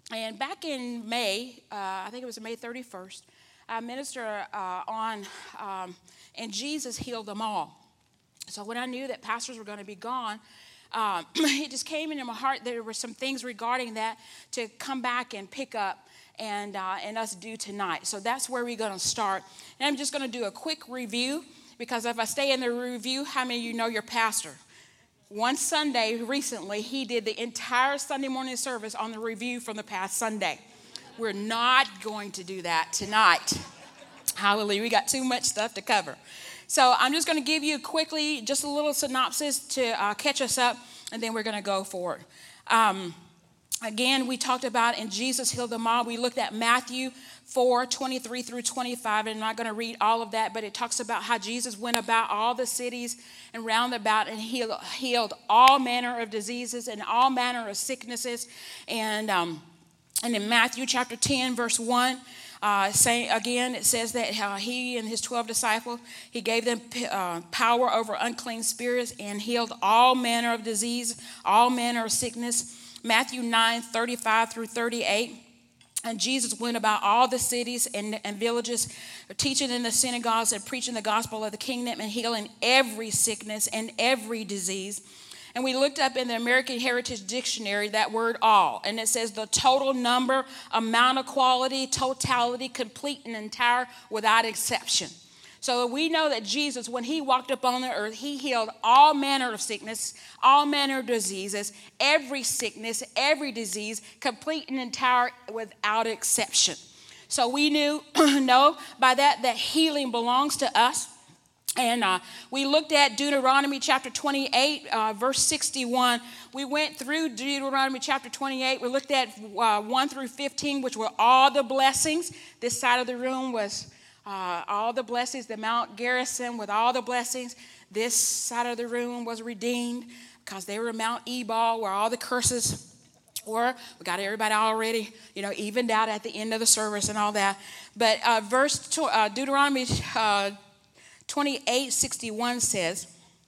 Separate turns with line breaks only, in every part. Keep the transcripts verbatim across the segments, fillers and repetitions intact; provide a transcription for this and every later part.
And back in May, uh, I think it was May thirty-first, I ministered uh, on, um, and Jesus healed them all. So when I knew that pastors were going to be gone, um, it just came into my heart that there were some things regarding that to come back and pick up and, uh, and us do tonight. So that's where we're going to start. And I'm just going to do a quick review, because if I stay in the review, how many of you know your pastor? One Sunday recently, he did the entire Sunday morning service on the review from the past Sunday. We're not going to do that tonight. Hallelujah. We got too much stuff to cover. So I'm just going to give you quickly just a little synopsis to uh, catch us up, and then we're going to go forward. Um, again, we talked about in Jesus healed them all. We looked at Matthew four, twenty-three through twenty-five, and I'm not going to read all of that, but it talks about how Jesus went about all the cities and round about and healed, healed all manner of diseases and all manner of sicknesses. And, um, and in Matthew chapter ten, verse one, Uh, saying again, it says that uh, he and his twelve disciples, he gave them uh, power over unclean spirits and healed all manner of disease, all manner of sickness. Matthew nine, thirty-five through thirty-eight. And Jesus went about all the cities and, and villages, teaching in the synagogues and preaching the gospel of the kingdom and healing every sickness and every disease. And we looked up in the American Heritage Dictionary that word all. And it says the total number, amount of quality, totality, complete and entire without exception. So we know that Jesus, when he walked upon the earth, he healed all manner of sickness, all manner of diseases, every sickness, every disease, complete and entire without exception. So we knew, know by that, that healing belongs to us. And uh, we looked at Deuteronomy chapter twenty-eight, uh, verse sixty-one. We went through Deuteronomy chapter twenty-eight. We looked at uh, one through fifteen, which were all the blessings. This side of the room was uh, all the blessings, the Mount Garrison with all the blessings. This side of the room was redeemed because they were Mount Ebal, where all the curses were. We got everybody already, you know, evened out at the end of the service and all that. But uh, verse two, uh, Deuteronomy uh, twenty-eight sixty-one says,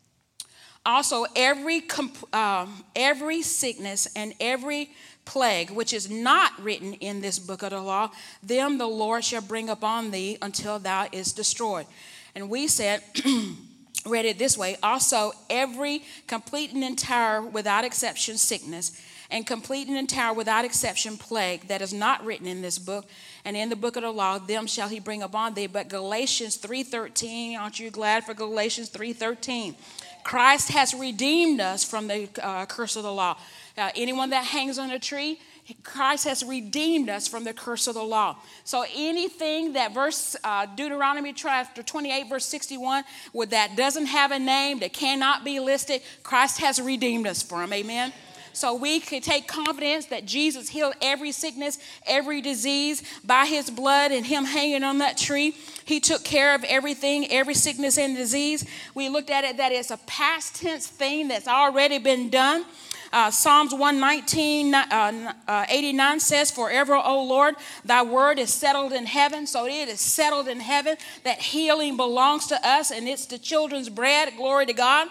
also every uh, every sickness and every plague which is not written in this book of the law, them the Lord shall bring upon thee until thou is destroyed. And we said, read it this way, also every complete and entire without exception sickness and complete and entire without exception plague that is not written in this book and in the book of the law, them shall he bring upon thee. But Galatians three thirteen, aren't you glad for Galatians three thirteen? Christ has redeemed us from the uh, curse of the law. Uh, anyone that hangs on a tree, Christ has redeemed us from the curse of the law. So anything that verse uh, Deuteronomy chapter twenty-eight verse sixty-one, with that doesn't have a name, that cannot be listed, Christ has redeemed us from. Amen. So we can take confidence that Jesus healed every sickness, every disease by his blood and him hanging on that tree. He took care of everything, every sickness and disease. We looked at it that it's a past tense thing that's already been done. Uh, Psalms one nineteen, uh, uh, eighty-nine says, forever, O Lord, thy word is settled in heaven. So it is settled in heaven that healing belongs to us and it's the children's bread. Glory to God.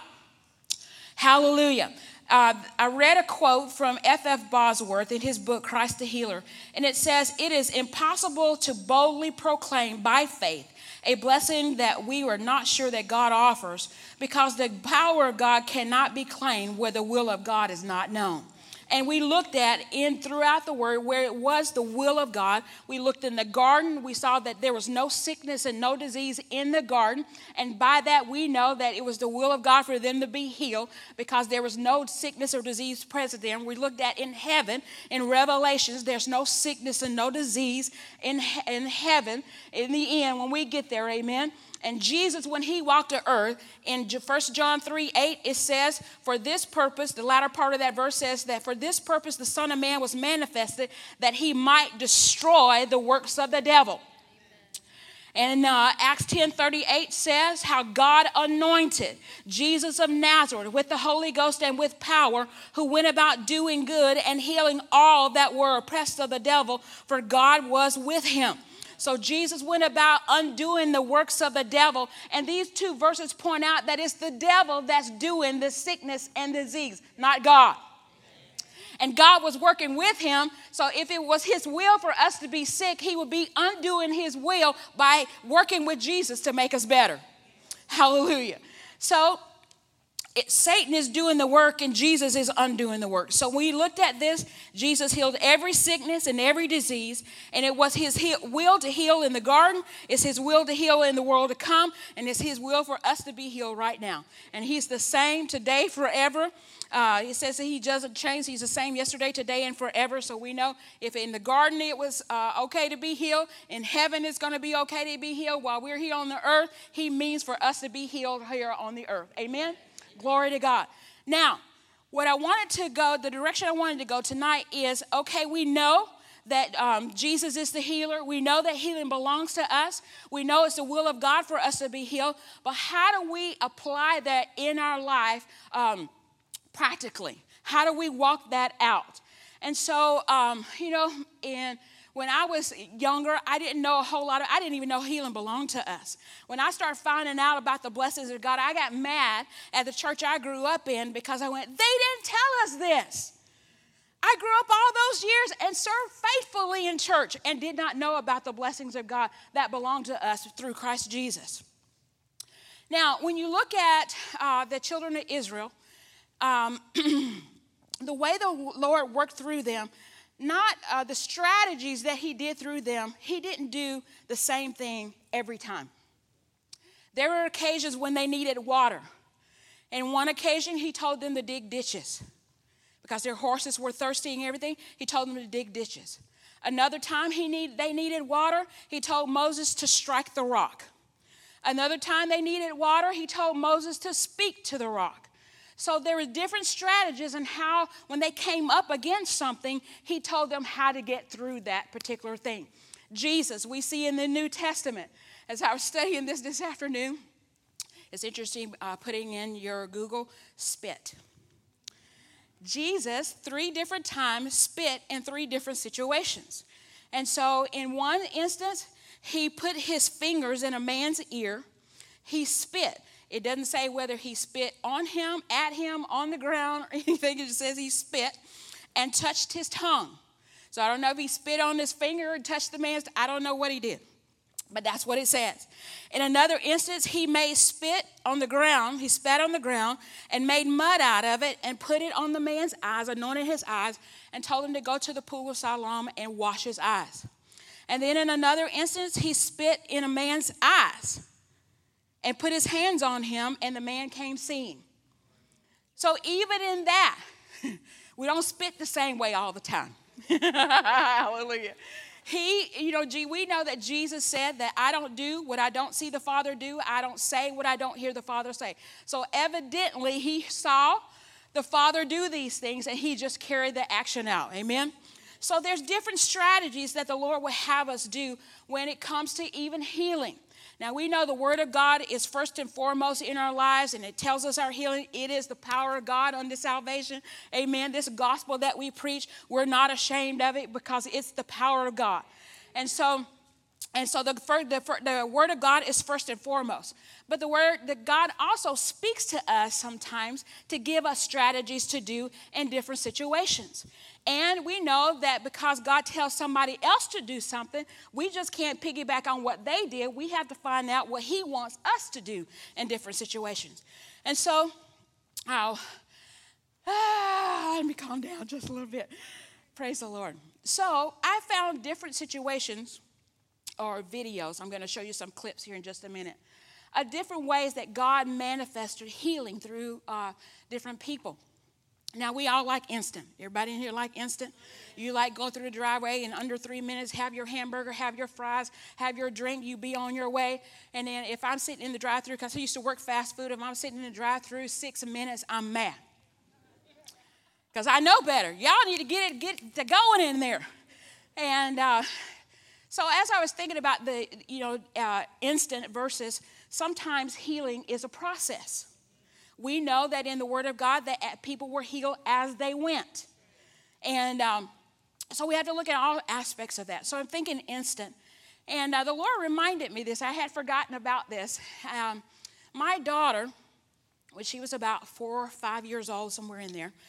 Hallelujah. Uh, I read a quote from F F Bosworth in his book, Christ the Healer, and it says, it is impossible to boldly proclaim by faith a blessing that we are not sure that God offers, because the power of God cannot be claimed where the will of God is not known. And we looked at in throughout the word where it was the will of God. We looked in the garden. We saw that there was no sickness and no disease in the garden. And by that we know that it was the will of God for them to be healed because there was no sickness or disease present there. And we looked at in heaven, in Revelations, there's no sickness and no disease in, in heaven in the end when we get there, amen. And Jesus, when he walked the earth, in First John three eight, it says, for this purpose, the latter part of that verse says that for this purpose the Son of Man was manifested, that he might destroy the works of the devil. And uh, Acts ten thirty-eight says how God anointed Jesus of Nazareth with the Holy Ghost and with power, who went about doing good and healing all that were oppressed of the devil, for God was with him. So Jesus went about undoing the works of the devil. And these two verses point out that it's the devil that's doing the sickness and disease, not God. and God was working with him. So if it was his will for us to be sick, he would be undoing his will by working with Jesus to make us better. Hallelujah. So It, Satan is doing the work and Jesus is undoing the work. So when we looked at this, Jesus healed every sickness and every disease, and it was his he- will to heal in the garden. It's his will to heal in the world to come, and it's his will for us to be healed right now. And he's the same today, forever. Uh, he says that he doesn't change. He's the same yesterday, today, and forever. So we know if in the garden it was uh, okay to be healed, in heaven it's going to be okay to be healed. While we're here on the earth, he means for us to be healed here on the earth. Amen? Glory to God. Now, what I wanted to go, the direction I wanted to go tonight is, okay, we know that um, Jesus is the healer. We know that healing belongs to us. We know it's the will of God for us to be healed. But how do we apply that in our life um, practically? How do we walk that out? And so, um, you know, in when I was younger, I didn't know a whole lot of, I didn't even know healing belonged to us. When I started finding out about the blessings of God, I got mad at the church I grew up in because I went, they didn't tell us this. I grew up all those years and served faithfully in church and did not know about the blessings of God that belong to us through Christ Jesus. Now, when you look at uh, the children of Israel, um, the way the Lord worked through them, not uh, the strategies that he did through them, he didn't do the same thing every time. There were occasions when they needed water. And one occasion, he told them to dig ditches because their horses were thirsty and everything. He told them to dig ditches. Another time he need, they needed water, he told Moses to strike the rock. Another time they needed water, he told Moses to speak to the rock. So there were different strategies and how, when they came up against something, he told them how to get through that particular thing. Jesus, we see in the New Testament, as I was studying this this afternoon, it's interesting uh, putting in your Google, spit. Jesus, three different times, spit in three different situations. And so in one instance, he put his fingers in a man's ear. He spit. It doesn't say whether he spit on him, at him, on the ground, or anything. It just says he spit and touched his tongue. So I don't know if he spit on his finger or touched the man's, I don't know what he did. But that's what it says. In another instance, he made spit on the ground. He spat on the ground and made mud out of it and put it on the man's eyes, anointed his eyes, and told him to go to the pool of Siloam and wash his eyes. And then in another instance, he spit in a man's eyes and put his hands on him, and the man came seeing. So even in that, we don't spit the same way all the time. Hallelujah. He, you know, gee, we know that Jesus said that I don't do what I don't see the Father do. I don't say what I don't hear the Father say. So evidently he saw the Father do these things, and he just carried the action out. Amen? So there's different strategies that the Lord will have us do when it comes to even healing. Now, we know the Word of God is first and foremost in our lives, and it tells us our healing. It is the power of God unto salvation. Amen. This gospel that we preach, we're not ashamed of it because it's the power of God. And so, and so the, the, the Word of God is first and foremost. But the Word that God also speaks to us sometimes to give us strategies to do in different situations. And we know that because God tells somebody else to do something, we just can't piggyback on what they did. We have to find out what he wants us to do in different situations. And so, I'll, ah, let me calm down just a little bit. Praise the Lord. So, I found different situations or videos. I'm going to show you some clips here in just a minute. Of different ways that God manifested healing through uh, different people. Now, we all like instant. Everybody in here like instant? You like go through the driveway in under three minutes, have your hamburger, have your fries, have your drink, you be on your way. And then if I'm sitting in the drive-thru, because I used to work fast food, if I'm sitting in the drive-thru six minutes, I'm mad. Because I know better. Y'all need to get it get to going in there. And uh, so as I was thinking about the, you know, uh, instant versus sometimes healing is a process. We know that in the Word of God that people were healed as they went. And um, so we have to look at all aspects of that. So I'm thinking instant. And uh, the Lord reminded me this. I had forgotten about this. Um, my daughter, when she was about four or five years old, somewhere in there,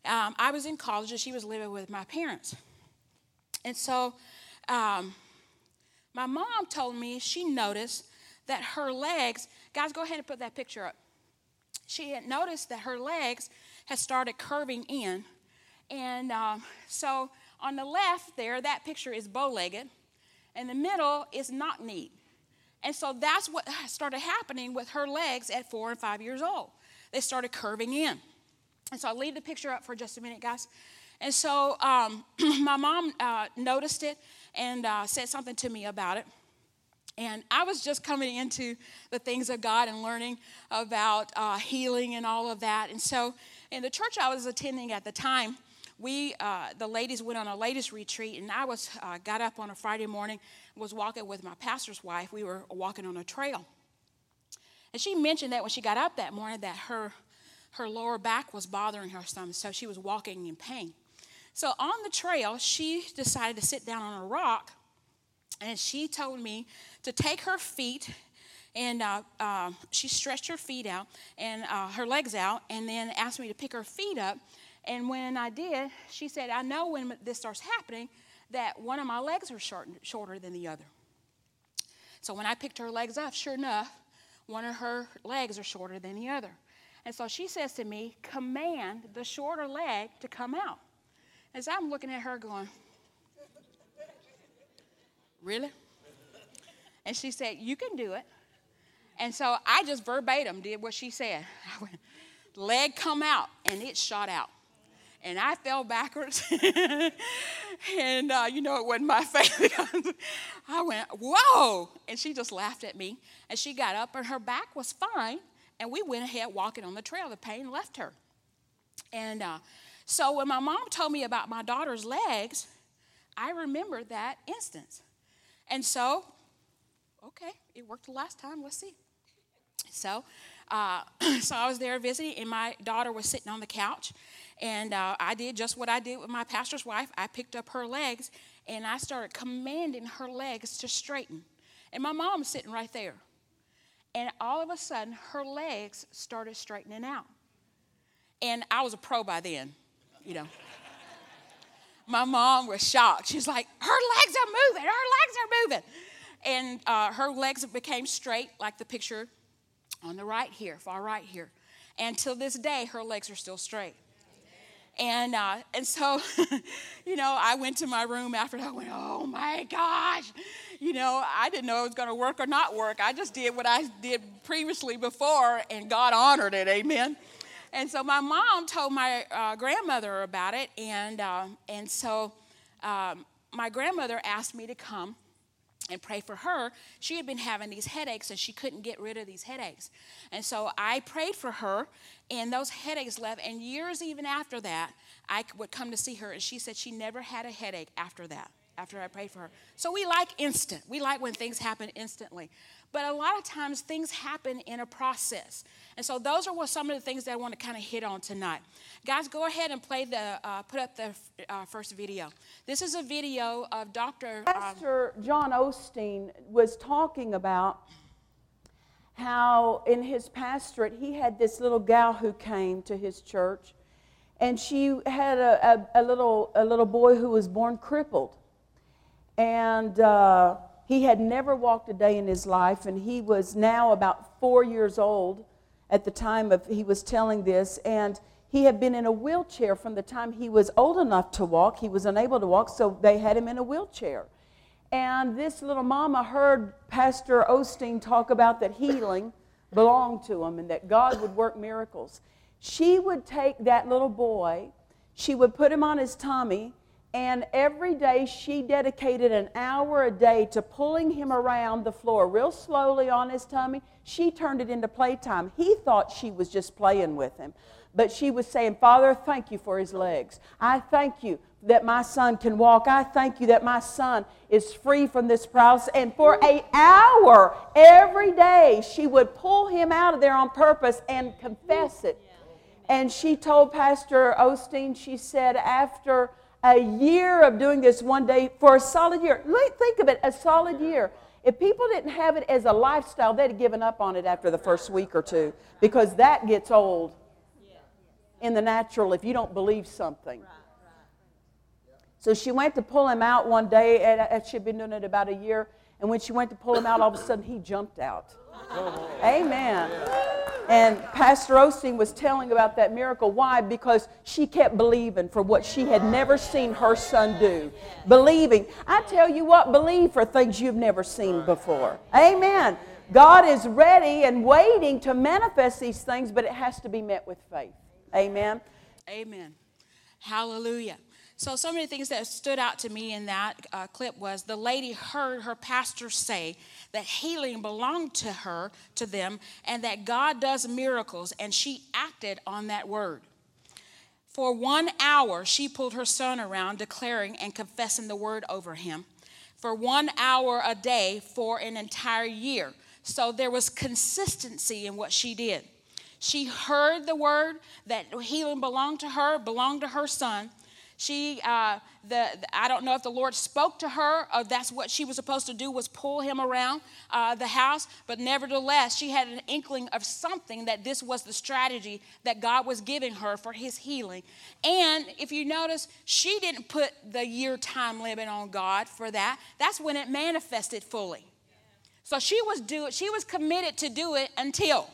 um, I was in college and she was living with my parents. And so um, my mom told me she noticed that her legs, guys, go ahead and put that picture up. She had noticed that her legs had started curving in. And um, so on the left there, that picture is bow-legged. And the middle is knock-kneed. And so that's what started happening with her legs at four and five years old. They started curving in. And so I'll leave the picture up for just a minute, guys. And so um, my mom uh, noticed it and uh, said something to me about it. And I was just coming into the things of God and learning about uh, healing and all of that. And so in the church I was attending at the time, we, uh, the ladies went on a ladies retreat, and I was uh, got up on a Friday morning, was walking with my pastor's wife. We were walking on a trail. And she mentioned that when she got up that morning that her, her lower back was bothering her some, so she was walking in pain. So on the trail, she decided to sit down on a rock, and she told me to take her feet, and uh, uh, she stretched her feet out and uh, her legs out, and then asked me to pick her feet up. And when I did, she said, I know when this starts happening that one of my legs are short, shorter than the other. So when I picked her legs up, sure enough, one of her legs are shorter than the other. And so she says to me, command the shorter leg to come out. As I'm looking at her going, really? And she said, you can do it. And so I just verbatim did what she said. I went, leg come out, and it shot out. And I fell backwards. and, uh, you know, it wasn't my favorite. I went, whoa. And she just laughed at me. And she got up, and her back was fine. And we went ahead walking on the trail. The pain left her. And uh, so when my mom told me about my daughter's legs, I remembered that instance. And so, okay, it worked the last time. Let's see. So, uh, so I was there visiting, and my daughter was sitting on the couch. And uh, I did just what I did with my pastor's wife. I picked up her legs, and I started commanding her legs to straighten. And my mom was sitting right there. And all of a sudden, her legs started straightening out. And I was a pro by then, you know. My mom was shocked. She's like, her legs are moving. Her legs are moving. And uh, her legs became straight, like the picture on the right here, far right here. And till this day, her legs are still straight. And uh, and so, you know, I went to my room after that. I went, oh, my gosh. You know, I didn't know it was going to work or not work. I just did what I did previously before, and God honored it. Amen. And so my mom told my uh, grandmother about it. And, uh, and so um, my grandmother asked me to come and pray for her. She had been having these headaches, and she couldn't get rid of these headaches. And so I prayed for her, and those headaches left. And years even after that, I would come to see her, and she said she never had a headache after that, after I prayed for her. So we like instant. We like when things happen instantly. But a lot of times things happen in a process. And so those are what some of the things that I want to kind of hit on tonight. Guys, go ahead and play the, uh, put up the uh, first video. This is a video of Doctor
Pastor um, John Osteen was talking about how in his pastorate he had this little gal who came to his church, and she had a, a, a little a little boy who was born crippled, and uh, he had never walked a day in his life, and he was now about four years old at the time of he was telling this, and he had been in a wheelchair from the time he was old enough to walk. He was unable to walk, so they had him in a wheelchair. And this little mama heard Pastor Osteen talk about that healing belonged to him and that God would work miracles. She would take that little boy, she would put him on his tummy, and every day she dedicated an hour a day to pulling him around the floor real slowly on his tummy. She turned it into playtime. He thought she was just playing with him. But she was saying, Father, thank you for his legs. I thank you that my son can walk. I thank you that my son is free from this paralysis. And for an hour every day, she would pull him out of there on purpose and confess it. And she told Pastor Osteen, she said, after a year of doing this one day, for a solid year, think of it, a solid year. If people didn't have it as a lifestyle, they'd have given up on it after the first week or two, because that gets old. in the natural if you don't believe something. So she went to pull him out one day, and she'd been doing it about a year, and when she went to pull him out, all of a sudden he jumped out. Amen. And Pastor Osteen was telling about that miracle. Why? Because she kept believing for what she had never seen her son do. Believing. I tell you what, believe for things you've never seen before. Amen. God is ready and waiting to manifest these things, but it has to be met with faith. Amen.
Amen. Hallelujah. So, so many things that stood out to me in that uh, clip was the lady heard her pastor say that healing belonged to her, to them, and that God does miracles, and she acted on that word. For one hour, she pulled her son around, declaring and confessing the word over him. For one hour a day for an entire year. So there was consistency in what she did. She heard the word that healing belonged to her, belonged to her son. She, uh, the, the I don't know if the Lord spoke to her, or that's what she was supposed to do, was pull him around uh, the house. But nevertheless, she had an inkling of something, that this was the strategy that God was giving her for his healing. And if you notice, she didn't put the year time limit on God for that. That's when it manifested fully. So she was do she was committed to do it until.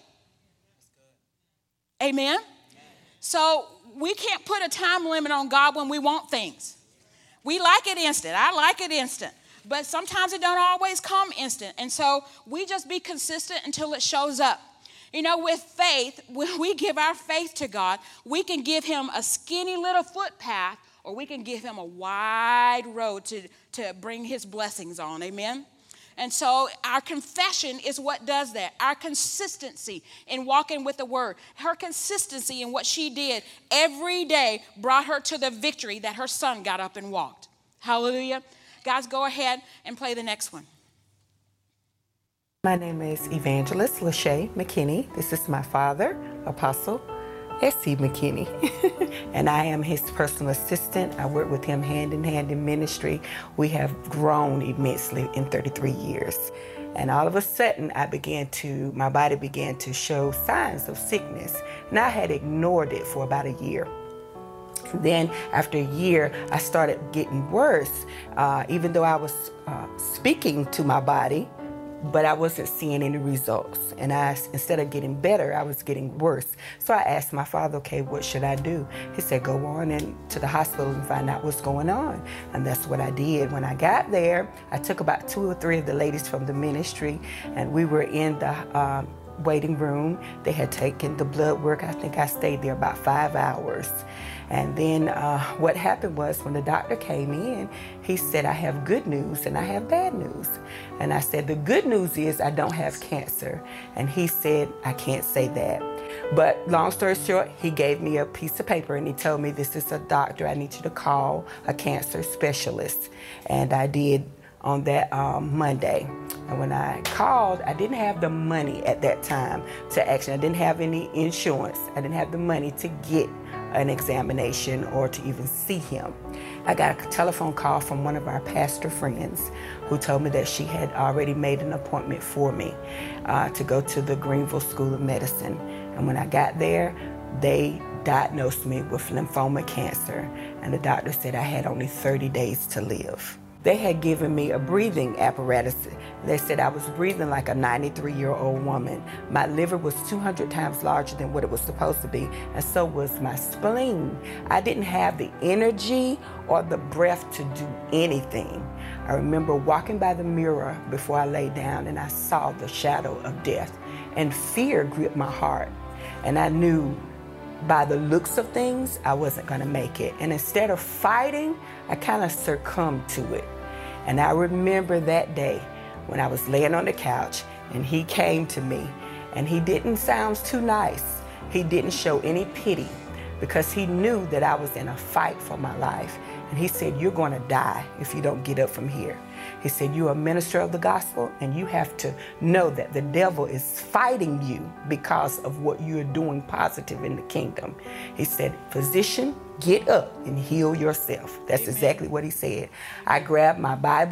Amen. So we can't put a time limit on God when we want things. We like it instant. I like it instant. But sometimes it don't always come instant. And so we just be consistent until it shows up. You know, with faith, when we give our faith to God, we can give him a skinny little footpath, or we can give him a wide road to, to bring his blessings on. Amen. And so our confession is what does that. Our consistency in walking with the word. Her consistency in what she did every day brought her to the victory that her son got up and walked. Hallelujah. Guys, go ahead and play the next one.
My name is Evangelist Lachey McKinney. This is my father, Apostle S C McKinney, and I am his personal assistant. I work with him hand in hand in ministry. We have grown immensely in thirty-three years. And all of a sudden, I began to, my body began to show signs of sickness, and I had ignored it for about a year. Then after a year, I started getting worse, uh, even though I was uh, speaking to my body, but I wasn't seeing any results. And I, instead of getting better, I was getting worse. So I asked my father, okay, what should I do? He said, go on and to the hospital and find out what's going on. And that's what I did. When I got there, I took about two or three of the ladies from the ministry, and we were in the um, waiting room. They had taken the blood work. I think I stayed there about five hours. And then uh, what happened was, when the doctor came in, he said, I have good news and I have bad news. And I said, the good news is I don't have cancer. And he said, I can't say that. But long story short, he gave me a piece of paper and he told me, this is a doctor, I need you to call a cancer specialist. And I did on that um, Monday. And when I called, I didn't have the money at that time to action. I didn't have any insurance. I didn't have the money to get an examination or to even see him. I got a telephone call from one of our pastor friends who told me that she had already made an appointment for me uh, to go to the Greenville School of Medicine. And when I got there, they diagnosed me with lymphoma cancer, and the doctor said I had only thirty days to live. They had given me a breathing apparatus. They said I was breathing like a ninety-three-year-old woman. My liver was two hundred times larger than what it was supposed to be, and so was my spleen. I didn't have the energy or the breath to do anything. I remember walking by the mirror before I lay down, and I saw the shadow of death, and fear gripped my heart. And I knew by the looks of things, I wasn't gonna make it. And instead of fighting, I kind of succumbed to it. And I remember that day when I was laying on the couch and he came to me, and he didn't sound too nice. He didn't show any pity, because he knew that I was in a fight for my life. And he said, you're gonna die if you don't get up from here. He said, you're a minister of the gospel, and you have to know that the devil is fighting you because of what you're doing positive in the kingdom. He said, physician, get up and heal yourself. That's Amen. Exactly what he said. I grabbed my Bible,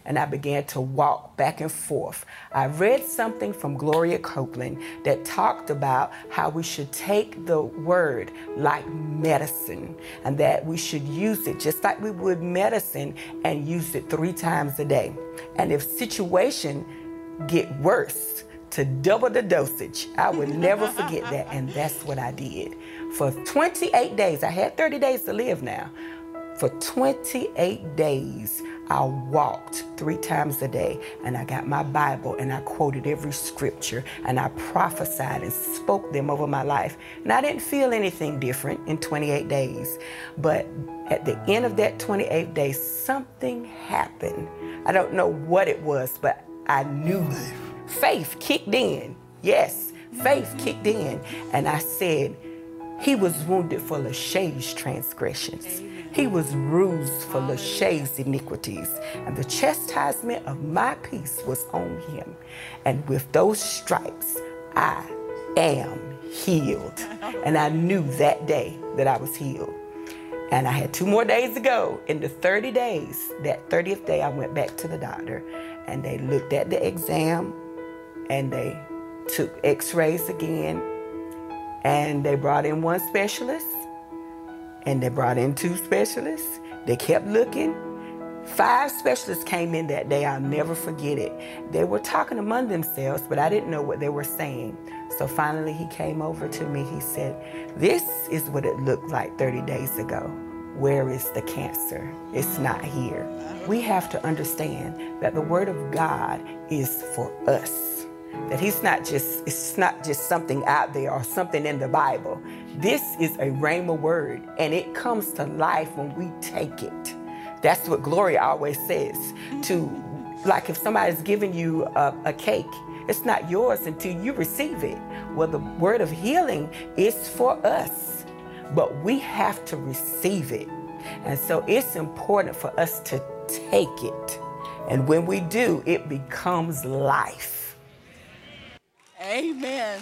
and I began to walk back and forth. I read something from Gloria Copeland that talked about how we should take the word like medicine, and that we should use it just like we would medicine and use it three times a day. And if situation get worse, to double the dosage. I would never forget that, and that's what I did. For twenty-eight days, I had thirty days to live now. For twenty-eight days, I walked three times a day, and I got my Bible, and I quoted every scripture, and I prophesied and spoke them over my life. And I didn't feel anything different in twenty-eight days. But at the end of that twenty-eight days, something happened. I don't know what it was, but I knew faith kicked in. Yes, faith kicked in. And I said, he was wounded for Lashay's transgressions. Amen. He was bruised for Lashay's iniquities. And the chastisement of my peace was on him. And with those stripes, I am healed. And I knew that day that I was healed. And I had two more days to go. In the thirty days, that thirtieth day, I went back to the doctor, and they looked at the exam, and they took x-rays again, and they brought in one specialist, and they brought in two specialists. They kept looking. Five specialists came in that day. I'll never forget it. They were talking among themselves, but I didn't know what they were saying. So finally he came over to me. He said, this is what it looked like thirty days ago. Where is the cancer? It's not here. We have to understand that the word of God is for us. That he's not just, it's not just something out there or something in the Bible. This is a rhema word, and it comes to life when we take it. That's what Gloria always says. To, like if somebody's giving you a, a cake, it's not yours until you receive it. Well, the word of healing is for us, but we have to receive it. And so it's important for us to take it. And when we do, it becomes life.
Amen.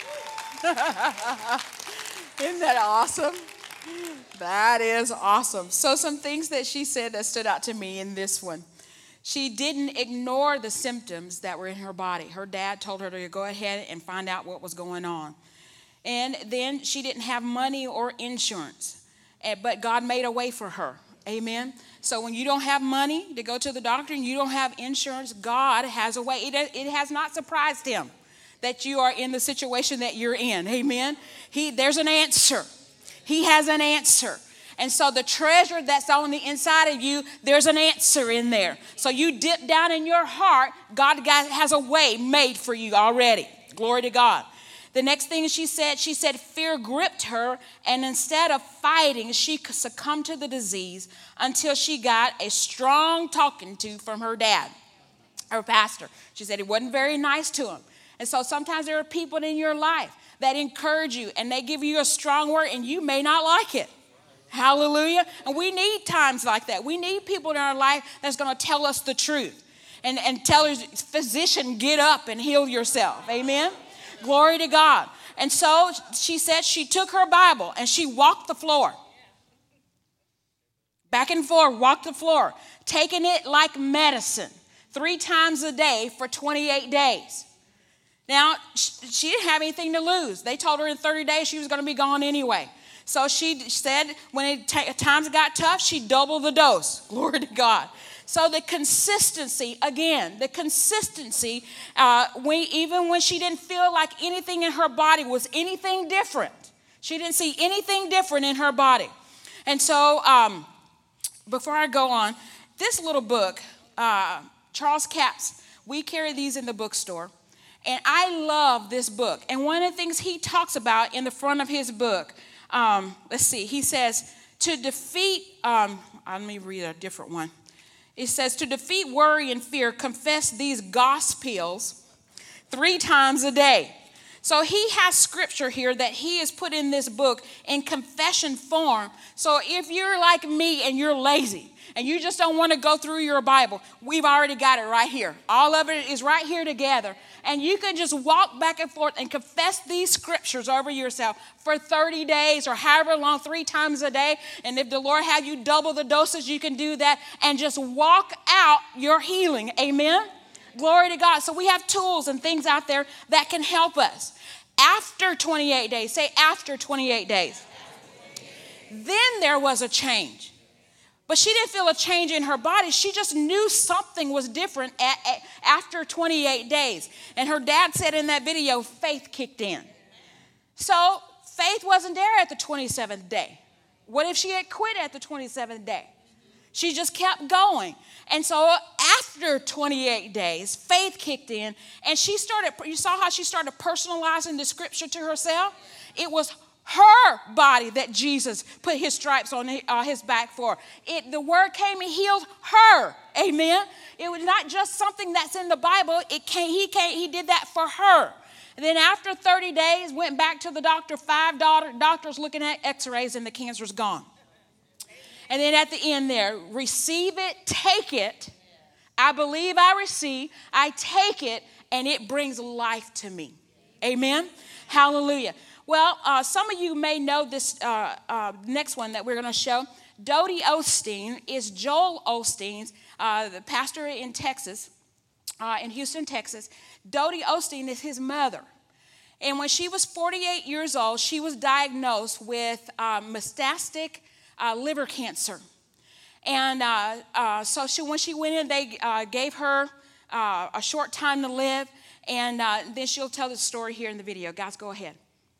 Isn't that awesome? That is awesome. So some things that she said that stood out to me in this one. She didn't ignore the symptoms that were in her body. Her dad told her to go ahead and find out what was going on. And then she didn't have money or insurance, but God made a way for her. Amen. So when you don't have money to go to the doctor and you don't have insurance, God has a way. It, it has not surprised him that you are in the situation that you're in. Amen. He, there's an answer. He has an answer. And so the treasure that's on the inside of you, there's an answer in there. So you dip down in your heart, God has a way made for you already. Glory to God. The next thing she said, she said fear gripped her, and instead of fighting, she succumbed to the disease until she got a strong talking to from her dad, her pastor. She said he wasn't very nice to him. And so sometimes there are people in your life that encourage you, and they give you a strong word, and you may not like it. Hallelujah. And we need times like that. We need people in our life that's going to tell us the truth and, and tell us, physician, get up and heal yourself. Amen. Glory to God. And so she said she took her Bible and she walked the floor. Back and forth, walked the floor, taking it like medicine three times a day for twenty-eight days. Now, she didn't have anything to lose. They told her in thirty days she was going to be gone anyway. So she said when it t- times got tough, she doubled the dose. Glory to God. So the consistency, again, the consistency, uh, we, even when she didn't feel like anything in her body was anything different. She didn't see anything different in her body. And so um, before I go on, this little book, uh, Charles Capps, we carry these in the bookstore. And I love this book. And one of the things he talks about in the front of his book, um, let's see, he says, to defeat, um, let me read a different one. It says, to defeat worry and fear, confess these gospels three times a day. So he has scripture here that he has put in this book in confession form. So if you're like me and you're lazy and you just don't want to go through your Bible, we've already got it right here. All of it is right here together. And you can just walk back and forth and confess these scriptures over yourself for thirty days or however long, three times a day. And if the Lord had you double the dosage, you can do that and just walk out your healing. Amen? Glory to God. So we have tools and things out there that can help us. After twenty-eight days, say after twenty-eight days. Then there was a change. But she didn't feel a change in her body. She just knew something was different at, at, after twenty-eight days. And her dad said in that video, faith kicked in. So faith wasn't there at the twenty-seventh day. What if she had quit at the twenty-seventh day? She just kept going. And so after twenty-eight days, faith kicked in, and she started, you saw how she started personalizing the scripture to herself? It was her body that Jesus put his stripes on uh, his back for. It, the word came and healed her. Amen. It was not just something that's in the Bible. It came, he came, he did that for her. And then after thirty days, went back to the doctor, five daughter, doctors looking at x-rays, and the cancer's gone. And then at the end there, receive it, take it. I believe I receive. I take it, and it brings life to me. Amen. Hallelujah. Well, uh, some of you may know this uh, uh, next one that we're going to show. Dodie Osteen is Joel Osteen's, uh, the pastor in Texas, uh, in Houston, Texas. Dodie Osteen is his mother. And when she was forty-eight years old, she was diagnosed with uh, metastatic uh, liver cancer. And uh, uh, so she, when she went in, they uh, gave her uh, a short time to live. And uh, then she'll tell the story here in the video. Guys, go ahead.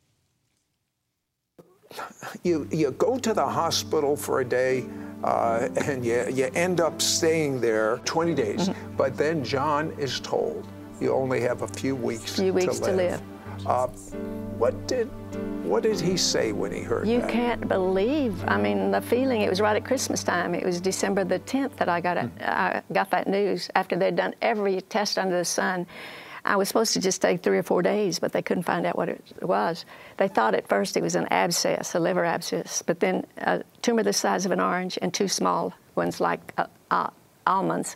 You, you go to the hospital for a day, uh, and you, you end up staying there twenty days. Mm-hmm. But then John is told you only have a few weeks,
few weeks
to live. To live. Uh, what did what did he say when he heard
you
that?
You can't believe, I mean, the feeling. It was right at Christmas time. It was December the tenth that I got, a, mm-hmm. I got that news after they'd done every test under the sun. I was supposed to just take three or four days, but they couldn't find out what it was. They thought at first it was an abscess, a liver abscess, but then a tumor the size of an orange and two small ones like uh, uh, almonds.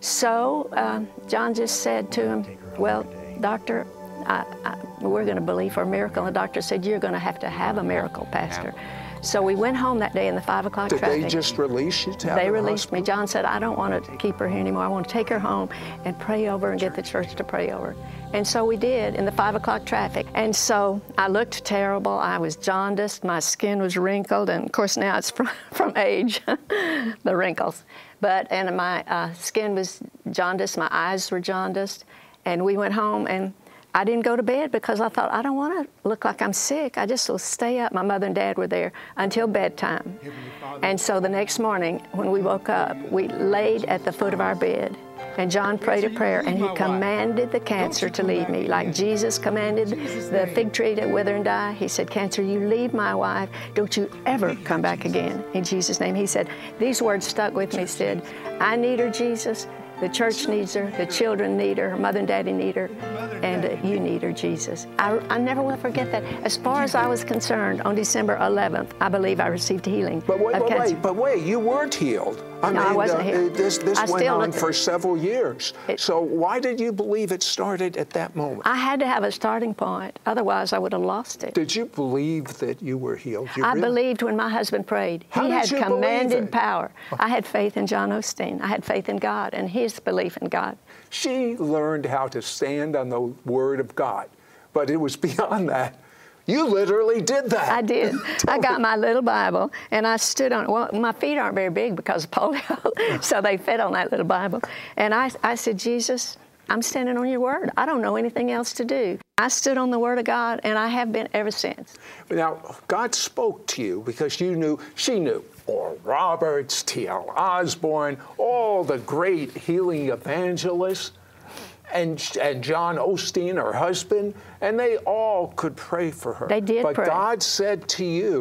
So uh, John just said to him, well, doctor, I, I, we're going to believe for a miracle. And the doctor said, you're going to have to have a miracle, Pastor. So we went home that day in the five o'clock
Did
traffic.
Did they just release you to
They released hospital? me. John said, I don't want to keep her here anymore. I want to take her home and pray over and get the church to pray over. And so we did in the five o'clock traffic. And so I looked terrible. I was jaundiced. My skin was wrinkled. And of course now it's from, from age, the wrinkles. But, and my uh, skin was jaundiced. My eyes were jaundiced. And we went home, and I didn't go to bed because I thought, I don't want to look like I'm sick. I just will stay up. My mother and dad were there until bedtime. And so the next morning when we woke up, we laid at the foot of our bed. And John prayed a prayer, and he commanded the cancer to leave me. Like Jesus commanded the fig tree to wither and die, he said, cancer, you leave my wife. Don't you ever come back again. In Jesus' name, he said, these words stuck with me, said, I need her, Jesus. The church needs her, the children need her, her mother and daddy need her, and uh, you need her, Jesus. I, I never will forget that. As far as I was concerned, on December eleventh, I believe I received healing
But wait,
of
wait,
cancer.
wait, but wait, you weren't healed. I
no,
mean,
I wasn't
uh,
healed.
This, this
I
went on
looked,
for several years.
It,
so why did you believe it started at that moment?
I had to have a starting point. Otherwise, I would have lost it.
Did you believe that you were healed? You
I
really?
believed when my husband prayed.
How
he
did
had
you
commanded
believe it?
power. I had faith in John Osteen. I had faith in God and his belief in God.
She learned how to stand on the Word of God, but it was beyond that. You literally did that.
I did. I got my little Bible, and I stood on it. Well, my feet aren't very big because of polio, so they fit on that little Bible. And I, I said, Jesus, I'm standing on your word. I don't know anything else to do. I stood on the word of God, and I have been ever since.
Now, God spoke to you because you knew, she knew, Oral Roberts, T L Osborne, all the great healing evangelists, and, and John Osteen, her husband, and they all could pray for her.
They did
but
pray.
God said to you,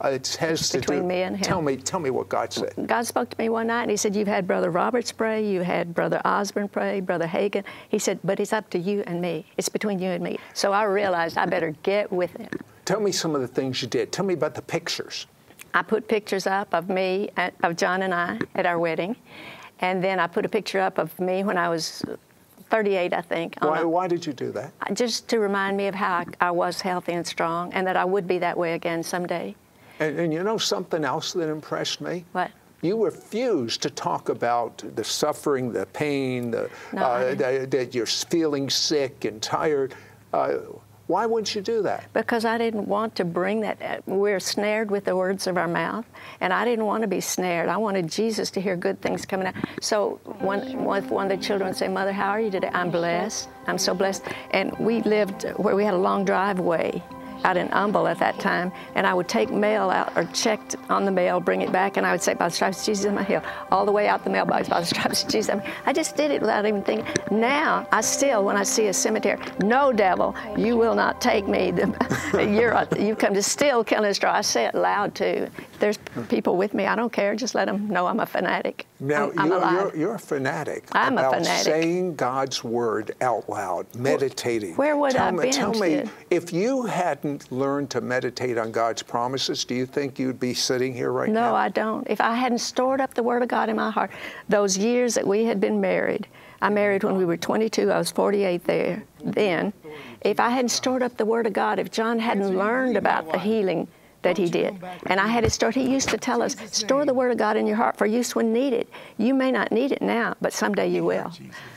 Uh, it has to
between
do,
me and him.
Tell me, tell me what God said.
God spoke to me one night, and he said, you've had Brother Roberts pray, you had Brother Osborne pray, Brother Hagin. He said, but it's up to you and me. It's between you and me. So I realized I better get with him.
Tell me some of the things you did. Tell me about the pictures.
I put pictures up of me, at, of John and I at our wedding. And then I put a picture up of me when I was thirty-eight, I think.
Why,
a,
why did you do that?
Just to remind me of how I, I was healthy and strong, and that I would be that way again someday.
And, and you know something else that impressed me?
What?
You refused to talk about the suffering, the pain, the,
No,
uh, that, that you're feeling sick and tired. Uh, why wouldn't you do that?
Because I didn't want to bring that. We're snared with the words of our mouth, and I didn't want to be snared. I wanted Jesus to hear good things coming out. So one, one, one of the children would say, Mother, how are you today? I'm blessed. I'm so blessed. And we lived where we had a long driveway out in Humble at that time, and I would take mail out or check on the mail, bring it back, and I would say, by the stripes of Jesus, I'm healed. All the way out the mailbox, by the stripes of Jesus, I'm healed. I just did it without even thinking. Now, I still, when I see a cemetery, no devil, you will not take me. You're a, you come to still kill and destroy. I say it loud too. If there's people with me, I don't care. Just let them know I'm a fanatic.
Now,
I'm, I'm
you're,
alive.
you're, you're a fanatic
I'm a
about
fanatic.
saying God's word out loud, meditating.
Where would
tell
I
me,
been,
Tell me,
Sid?
if you hadn't learned to meditate on God's promises, do you think you'd be sitting here right
no,
now?
No, I don't. If I hadn't stored up the Word of God in my heart, those years that we had been married, I married when we were twenty-two, I was forty-eight there then. If I hadn't stored up the Word of God, if John hadn't learned about the healing that he did, and I had it stored, he used to tell us, store the Word of God in your heart for use when needed. You may not need it now, but someday you will.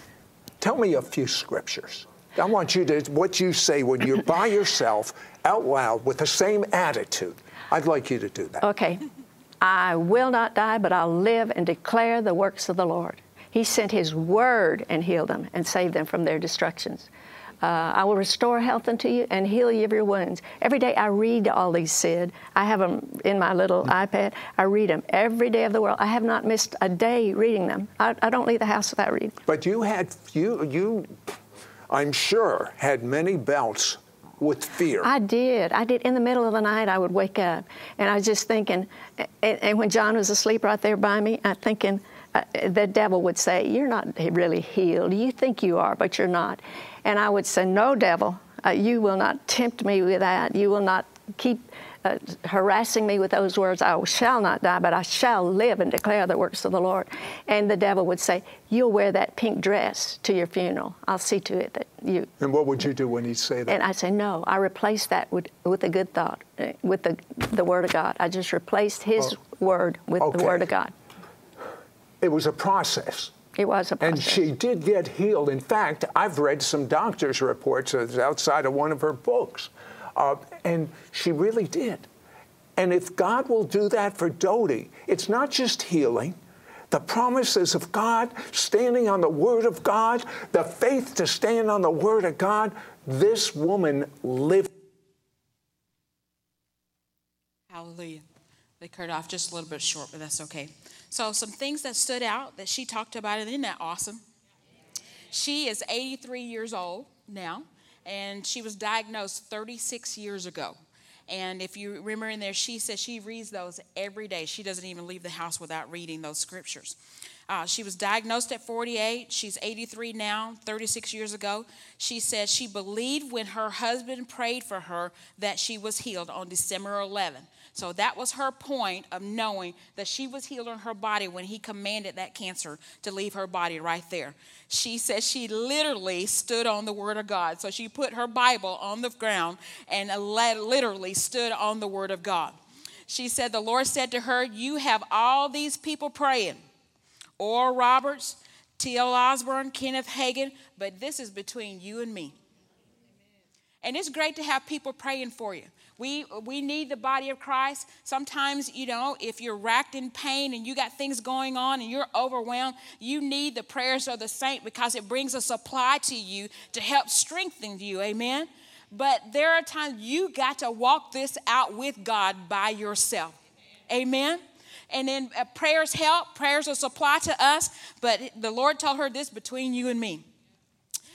Tell me a few scriptures. I want you to, what you say when you're by yourself, out loud, with the same attitude. I'd like you to do that.
Okay. I will not die, but I'll live and declare the works of the Lord. He sent His word and healed them and saved them from their destructions. Uh, I will restore health unto you and heal you of your wounds. Every day I read all these, Sid. I have them in my little iPad. I read them every day of the world. I have not missed a day reading them. I, I don't leave the house without reading.
But you had, you, you, I'm sure, had many bouts with fear.
I did. I did. In the middle of the night, I would wake up, and I was just thinking, and, and when John was asleep right there by me, I'm thinking, uh, the devil would say, you're not really healed. You think you are, but you're not. And I would say, no, devil, uh, you will not tempt me with that. You will not keep uh, harassing me with those words. I shall not die, but I shall live and declare the works of the Lord. And the devil would say, you'll wear that pink dress to your funeral. I'll see to it that you...
And what would you do when he'd say that?
And I say, no, I replaced that with, with a good thought, uh, with the, the Word of God. I just replaced His oh. word with
okay.
the Word of God.
It was a process.
It was a process.
And she did get healed. In fact, I've read some doctor's reports outside of one of her books, uh, and she really did. And if God will do that for Dodie, it's not just healing. The promises of God, standing on the Word of God, the faith to stand on the Word of God, this woman lived.
Hallelujah. They cut off just a little bit short, but that's okay. So some things that stood out that she talked about, and isn't that awesome? She is eighty-three years old now, and she was diagnosed thirty-six years ago. And if you remember in there, she said she reads those every day. She doesn't even leave the house without reading those scriptures. Uh, she was diagnosed at forty-eight. She's eighty-three now, thirty-six years ago. She said she believed when her husband prayed for her that she was healed on December eleventh. So that was her point of knowing that she was healed in her body when he commanded that cancer to leave her body right there. She says she literally stood on the Word of God. So she put her Bible on the ground and literally stood on the Word of God. She said the Lord said to her, you have all these people praying. Oral Roberts, T L Osborne, Kenneth Hagin, but this is between you and me. And it's great to have people praying for you. We we need the body of Christ. Sometimes, you know, if you're racked in pain and you got things going on and you're overwhelmed, you need the prayers of the saint because it brings a supply to you to help strengthen you. Amen. But there are times you got to walk this out with God by yourself. Amen. And then uh, prayers help. Prayers are supply to us. But the Lord told her this between you and me.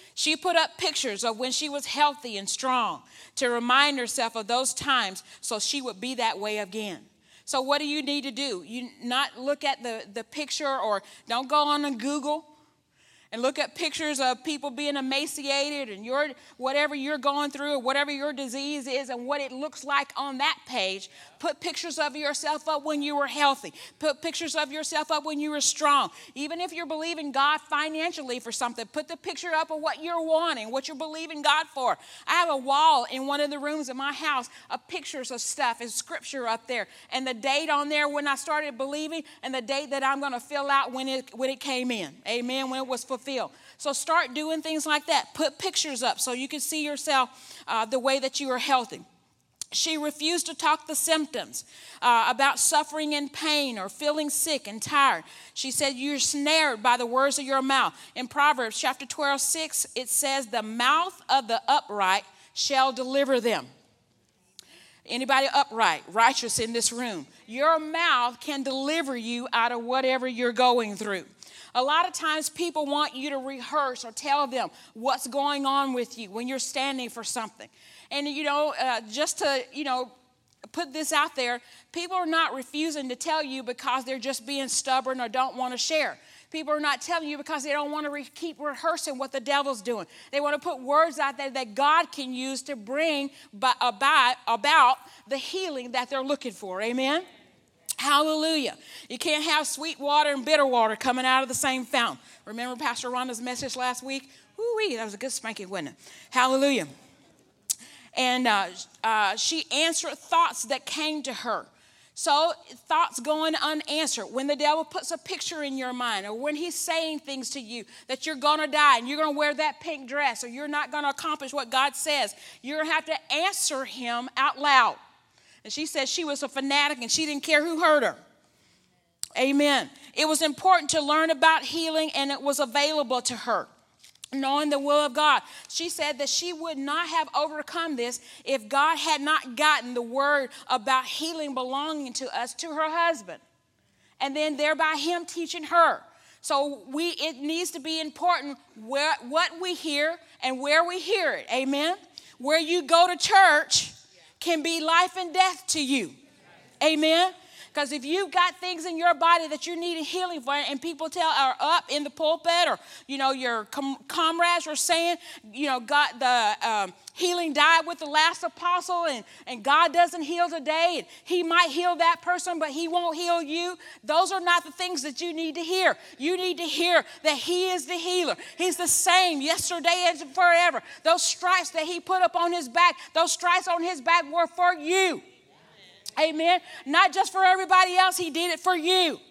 She put up pictures of when she was healthy and strong to remind herself of those times so she would be that way again. So what do you need to do? You not look at the, the picture, or don't go on Google and look at pictures of people being emaciated and your whatever you're going through or whatever your disease is and what it looks like on that page. Put pictures of yourself up when you were healthy. Put pictures of yourself up when you were strong. Even if you're believing God financially for something, put the picture up of what you're wanting, what you're believing God for. I have a wall in one of the rooms in my house of pictures of stuff and scripture up there, and the date on there when I started believing, and the date that I'm going to fill out when it when it came in. Amen. When it was fulfilled. So start doing things like that. Put pictures up so you can see yourself uh, the way that you are healthy. She refused to talk the symptoms uh, about suffering and pain or feeling sick and tired. She said, you're snared by the words of your mouth. In Proverbs chapter twelve, six, it says, the mouth of the upright shall deliver them. Anybody upright, righteous in this room? Your mouth can deliver you out of whatever you're going through. A lot of times people want you to rehearse or tell them what's going on with you when you're standing for something. And, you know, uh, just to, you know, put this out there, people are not refusing to tell you because they're just being stubborn or don't want to share. People are not telling you because they don't want to re- keep rehearsing what the devil's doing. They want to put words out there that God can use to bring by, about, about the healing that they're looking for. Amen? Hallelujah. You can't have sweet water and bitter water coming out of the same fountain. Remember Pastor Rhonda's message last week? Woo-wee, that was a good spanking, wasn't it? Hallelujah. And uh, uh, she answered thoughts that came to her. So thoughts going unanswered. When the devil puts a picture in your mind, or when he's saying things to you that you're going to die and you're going to wear that pink dress, or you're not going to accomplish what God says, you're going to have to answer him out loud. And she said she was a fanatic and she didn't care who heard her. Amen. It was important to learn about healing, and it was available to her, knowing the will of God. She said that she would not have overcome this if God had not gotten the word about healing belonging to us to her husband, and then thereby him teaching her. So we it needs to be important where what we hear and where we hear it. Amen. Where you go to church can be life and death to you. Amen. Because if you've got things in your body that you need healing for, and people tell are up in the pulpit, or you know your com- comrades are saying, you know, God, the um, healing died with the last apostle, and, and God doesn't heal today, and He might heal that person, but He won't heal you. Those are not the things that you need to hear. You need to hear that He is the healer. He's the same yesterday and forever. Those stripes that He put up on His back, those stripes on His back were for you. Amen. Not just for everybody else. He did it for you.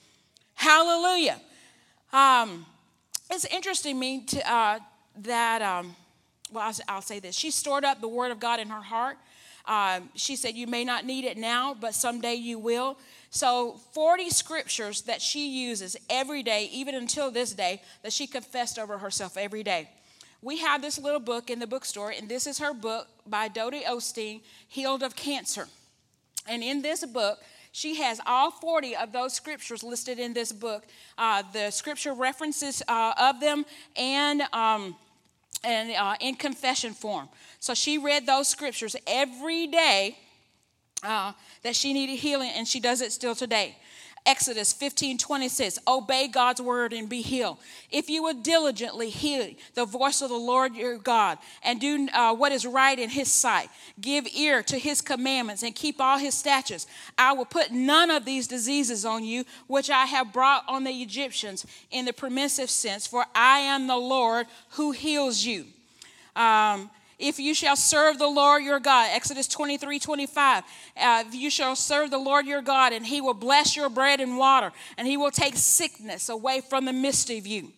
Hallelujah. Um, it's interesting me to, uh, that, um, well, I'll, I'll say this. She stored up the word of God in her heart. Um, she said, you may not need it now, but someday you will. So forty scriptures that she uses every day, even until this day, that she confessed over herself every day. We have this little book in the bookstore, and this is her book by Dodie Osteen, Healed of Cancer. And in this book, she has all forty of those scriptures listed in this book, uh, the scripture references uh, of them, and um, and uh, in confession form. So she read those scriptures every day uh, that she needed healing, and she does it still today. Exodus fifteen twenty says, obey God's word and be healed. If you would diligently hear the voice of the Lord your God and do uh, what is right in His sight, give ear to His commandments and keep all His statutes, I will put none of these diseases on you, which I have brought on the Egyptians in the permissive sense, for I am the Lord who heals you. Um, If you shall serve the Lord your God, Exodus twenty-three twenty-five, uh, if you shall serve the Lord your God, and He will bless your bread and water, and He will take sickness away from the midst of you.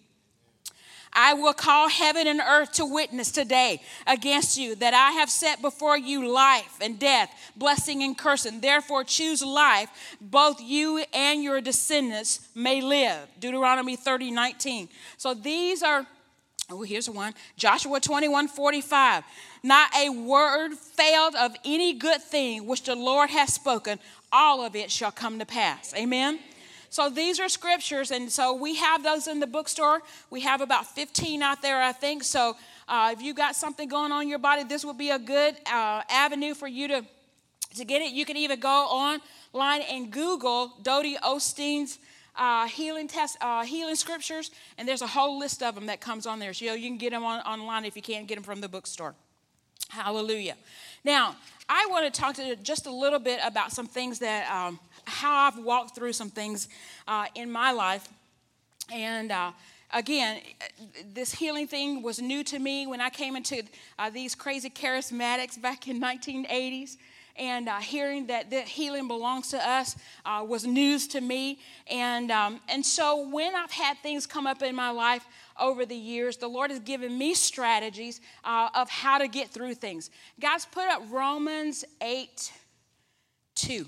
I will call heaven and earth to witness today against you that I have set before you life and death, blessing and cursing. Therefore choose life, both you and your descendants may live. Deuteronomy thirty nineteen. So these are... Oh, here's one. Joshua twenty-one forty-five. Not a word failed of any good thing which the Lord has spoken. All of it shall come to pass. Amen. So these are scriptures, and so we have those in the bookstore. We have about fifteen out there, I think. So uh, if you got something going on in your body, this would be a good uh, avenue for you to, to get it. You can even go online and Google Dodie Osteen's uh, healing test, uh, healing scriptures, and there's a whole list of them that comes on there. So you know, you can get them on, online if you can't get them from the bookstore. Hallelujah. Now, I want to talk to you just a little bit about some things that, um, how I've walked through some things uh, in my life. And uh, again, this healing thing was new to me when I came into uh, these crazy charismatics back in nineteen eighties. And uh, hearing that, that healing belongs to us uh, was news to me. And, um, and so when I've had things come up in my life over the years, the Lord has given me strategies uh, of how to get through things. God's put up Romans eight two.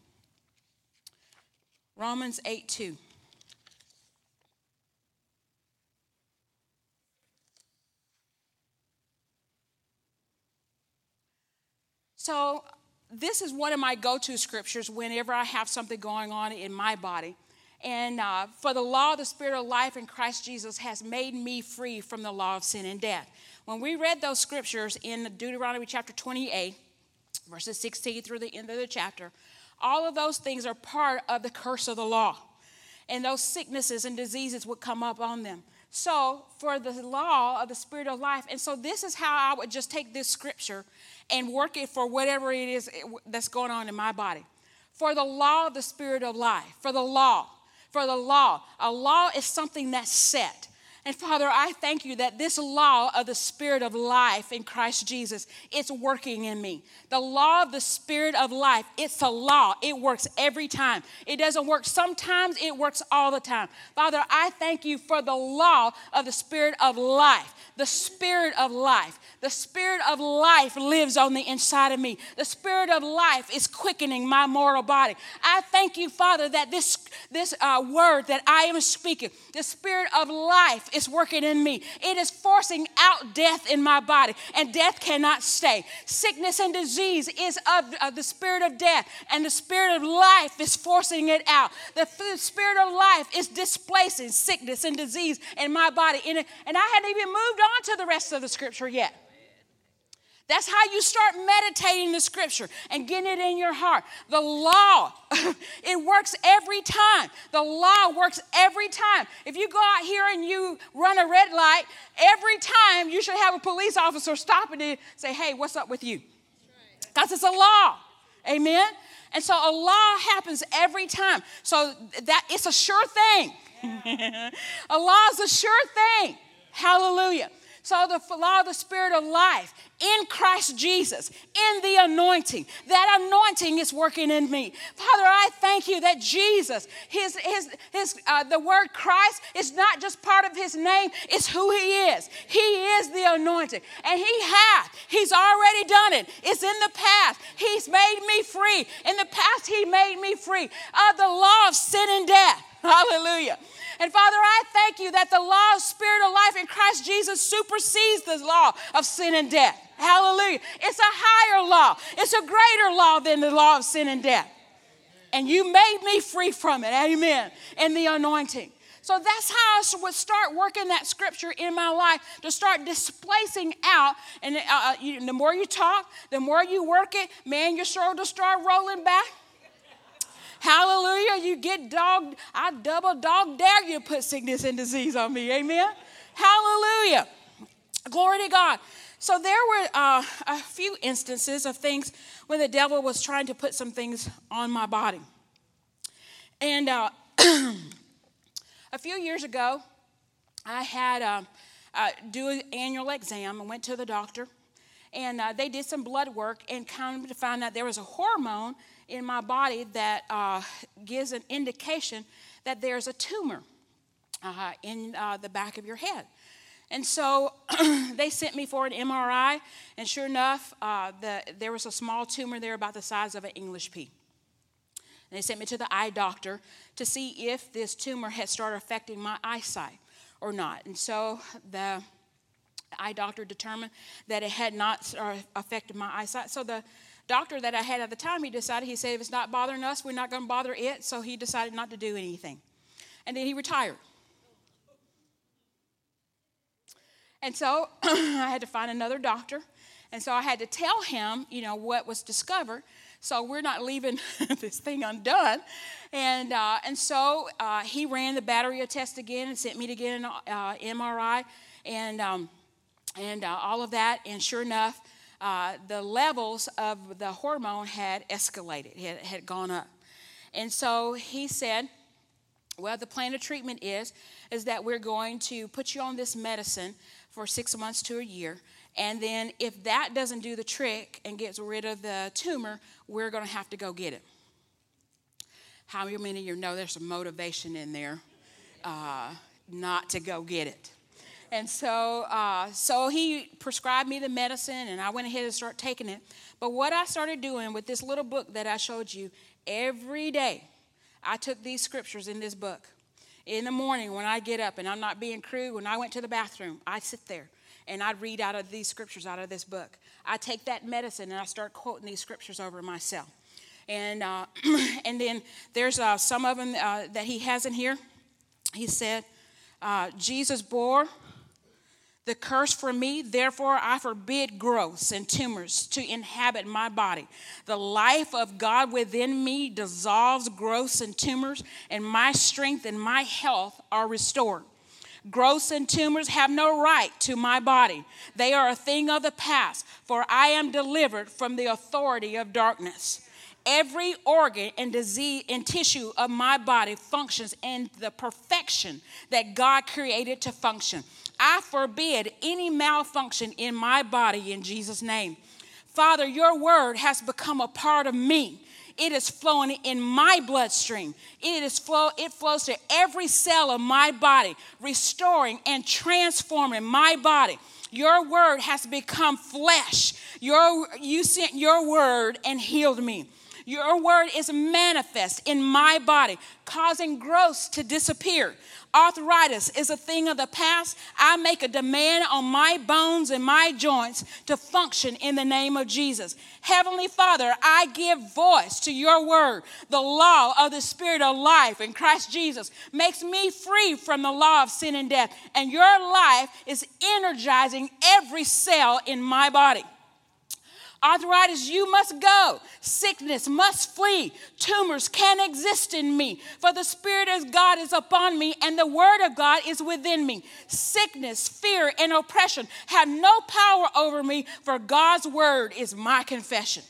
Romans eight two. So this is one of my go-to scriptures whenever I have something going on in my body. And uh, for the law of the Spirit of life in Christ Jesus has made me free from the law of sin and death. When we read those scriptures in Deuteronomy chapter twenty-eight, verses sixteen through the end of the chapter, all of those things are part of the curse of the law. And those sicknesses and diseases would come up on them. So for the law of the Spirit of life, and so this is how I would just take this scripture and work it for whatever it is that's going on in my body. For the law of the Spirit of life, for the law, for the law. A law is something that's set. And Father, I thank you that this law of the Spirit of life in Christ Jesus, it's working in me. The law of the Spirit of life, it's a law. It works every time. It doesn't work sometimes, it works all the time. Father, I thank you for the law of the Spirit of life. The Spirit of life. The Spirit of life lives on the inside of me. The Spirit of life is quickening my mortal body. I thank you, Father, that this, this uh, word that I am speaking, the Spirit of life is working in me. It is forcing out death in my body, and death cannot stay. Sickness and disease is of, of the spirit of death, and the Spirit of life is forcing it out. The, the Spirit of life is displacing sickness and disease in my body. And, and I hadn't even moved on to the rest of the scripture yet. That's how you start meditating the scripture and getting it in your heart. The law, it works every time. The law works every time. If you go out here and you run a red light, every time you should have a police officer stop it and say, hey, what's up with you? Because it's a law. Amen? And so a law happens every time. So that it's a sure thing. A law is a sure thing. Hallelujah. So the law of the Spirit of life in Christ Jesus, in the anointing, that anointing is working in me. Father, I thank you that Jesus, his, his, his, uh, the word Christ is not just part of his name, it's who he is. He is the anointing, and he hath. He's already done it. It's in the past. He's made me free. In the past, he made me free of the law of sin and death. Hallelujah. And Father, I thank you that the law of Spirit of life in Christ Jesus supersedes the law of sin and death. Hallelujah. It's a higher law. It's a greater law than the law of sin and death. And you made me free from it. Amen. And the anointing. So that's how I would start working that scripture in my life, to start displacing out. And uh, you, the more you talk, the more you work it, man, your shoulders start rolling back. Hallelujah. You get dog, I double dog dare you to put sickness and disease on me. Amen. Hallelujah. Glory to God. So there were uh, a few instances of things when the devil was trying to put some things on my body. And uh, a few years ago, I had uh, uh, do an annual exam and went to the doctor. And uh, they did some blood work and kind of found out there was a hormone in my body that uh, gives an indication that there's a tumor uh, in uh, the back of your head. And so they sent me for an M R I, and sure enough, uh, the, there was a small tumor there about the size of an English pea. And they sent me to the eye doctor to see if this tumor had started affecting my eyesight or not. And so the eye doctor determined that it had not affected my eyesight. So the doctor that I had at the time, he decided, he said, if it's not bothering us, we're not going to bother it. So he decided not to do anything. And then he retired. And so I had to find another doctor. And so I had to tell him, you know, what was discovered. So we're not leaving this thing undone. And uh, and so uh, he ran the battery of tests again and sent me to get an uh, M R I and, um, and uh, all of that. And sure enough, uh, the levels of the hormone had escalated, had, had gone up. And so he said, well, the plan of treatment is, is that we're going to put you on this medicine for six months to a year. And then if that doesn't do the trick and gets rid of the tumor, we're going to have to go get it. How many of you know there's some motivation in there uh, not to go get it? And so, uh, so he prescribed me the medicine, and I went ahead and started taking it. But what I started doing with this little book that I showed you, every day I took these scriptures in this book. In the morning when I get up, and I'm not being crude, when I went to the bathroom, I sit there and I'd read out of these scriptures out of this book. I take that medicine and I start quoting these scriptures over myself. And uh, and then there's uh, some of them uh, that he has in here. He said, uh, Jesus bore the curse for me, therefore I forbid growths and tumors to inhabit my body. The life of God within me dissolves growths and tumors, and my strength and my health are restored. Growths and tumors have no right to my body. They are a thing of the past, for I am delivered from the authority of darkness. Every organ and disease and tissue of my body functions in the perfection that God created to function. I forbid any malfunction in my body in Jesus' name. Father, your word has become a part of me. It is flowing in my bloodstream. It is flow, it flows to every cell of my body, restoring and transforming my body. Your word has become flesh. Your, you sent your word and healed me. Your word is manifest in my body, causing growths to disappear. Arthritis is a thing of the past. I make a demand on my bones and my joints to function in the name of Jesus. Heavenly Father, I give voice to your word. The law of the Spirit of life in Christ Jesus makes me free from the law of sin and death. And your life is energizing every cell in my body. Arthritis, you must go. Sickness must flee. Tumors can't exist in me. For the Spirit of God is upon me, and the word of God is within me. Sickness, fear, and oppression have no power over me, for God's word is my confession.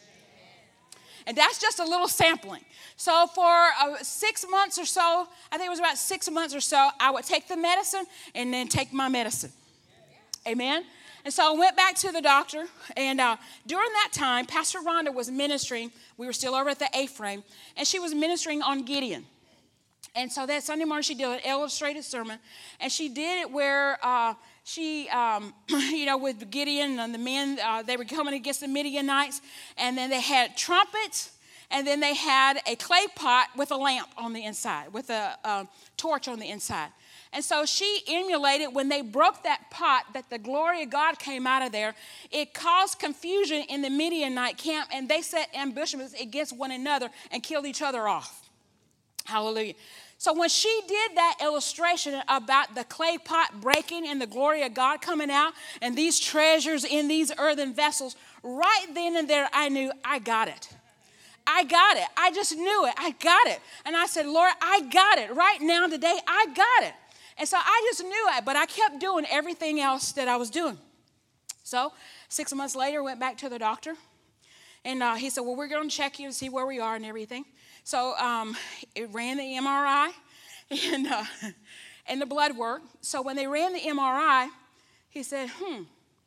And that's just a little sampling. So for uh, six months or so, I think it was about six months or so, I would take the medicine and then take my medicine. Amen. And so I went back to the doctor, and uh, during that time, Pastor Rhonda was ministering. We were still over at the A-frame, and she was ministering on Gideon. And so that Sunday morning, she did an illustrated sermon, and she did it where uh, she, um, you know, with Gideon and the men, uh, they were coming against the Midianites, and then they had trumpets, and then they had a clay pot with a lamp on the inside, with a uh, torch on the inside. And so she emulated when they broke that pot, that the glory of God came out of there. It caused confusion in the Midianite camp, and they set ambushments against one another and killed each other off. Hallelujah. So when she did that illustration about the clay pot breaking and the glory of God coming out and these treasures in these earthen vessels, right then and there I knew I got it. I got it. I just knew it. I got it. And I said, Lord, I got it. Right now, today, I got it. And so I just knew it, but I kept doing everything else that I was doing. So six months later, went back to the doctor. And uh, he said, well, we're going to check you and see where we are and everything. So um, it ran the M R I and, uh, and the blood work. So when they ran the M R I, he said, hmm.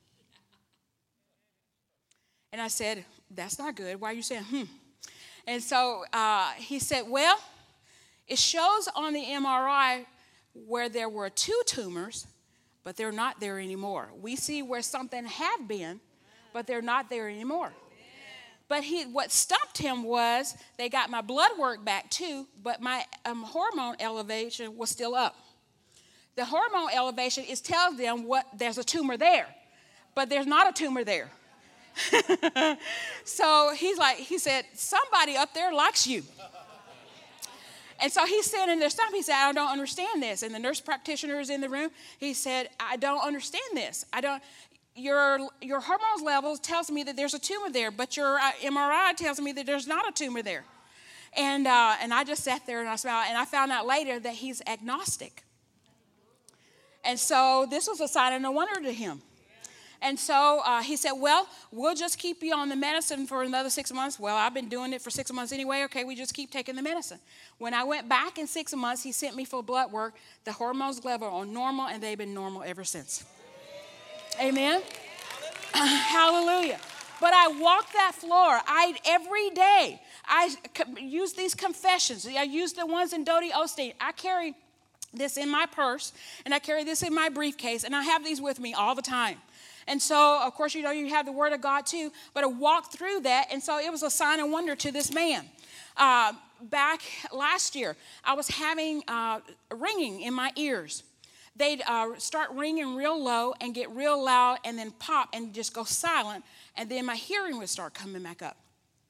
And I said, that's not good. Why are you saying, hmm? And so uh, he said, well, it shows on the M R I where there were two tumors, but they're not there anymore. We see where something had been, but they're not there anymore. But he, what stopped him was they got my blood work back too, but my um, hormone elevation was still up. The hormone elevation is tells them what there's a tumor there, but there's not a tumor there. So he's like, he said, somebody up there likes you. And so he's standing there stopping. He said, I don't understand this. And the nurse practitioner is in the room. He said, I don't understand this. I don't, your, your hormones levels tells me that there's a tumor there, but your uh, M R I tells me that there's not a tumor there. And, uh, and I just sat there and I smiled. And I found out later that he's agnostic. And so this was a sign and a wonder to him. And so uh, he said, well, we'll just keep you on the medicine for another six months. Well, I've been doing it for six months anyway. Okay, we just keep taking the medicine. When I went back in six months, he sent me for blood work. The hormones level are normal, and they've been normal ever since. Amen? Hallelujah. But I walk that floor. I every day, I use these confessions. I use the ones in Dodie Osteen. I carry this in my purse, and I carry this in my briefcase, and I have these with me all the time. And so, of course, you know, you have the Word of God too, but I walked through that, and so it was a sign and wonder to this man. Uh, back last year, I was having uh, ringing in my ears. They'd uh, start ringing real low and get real loud and then pop and just go silent, and then my hearing would start coming back up.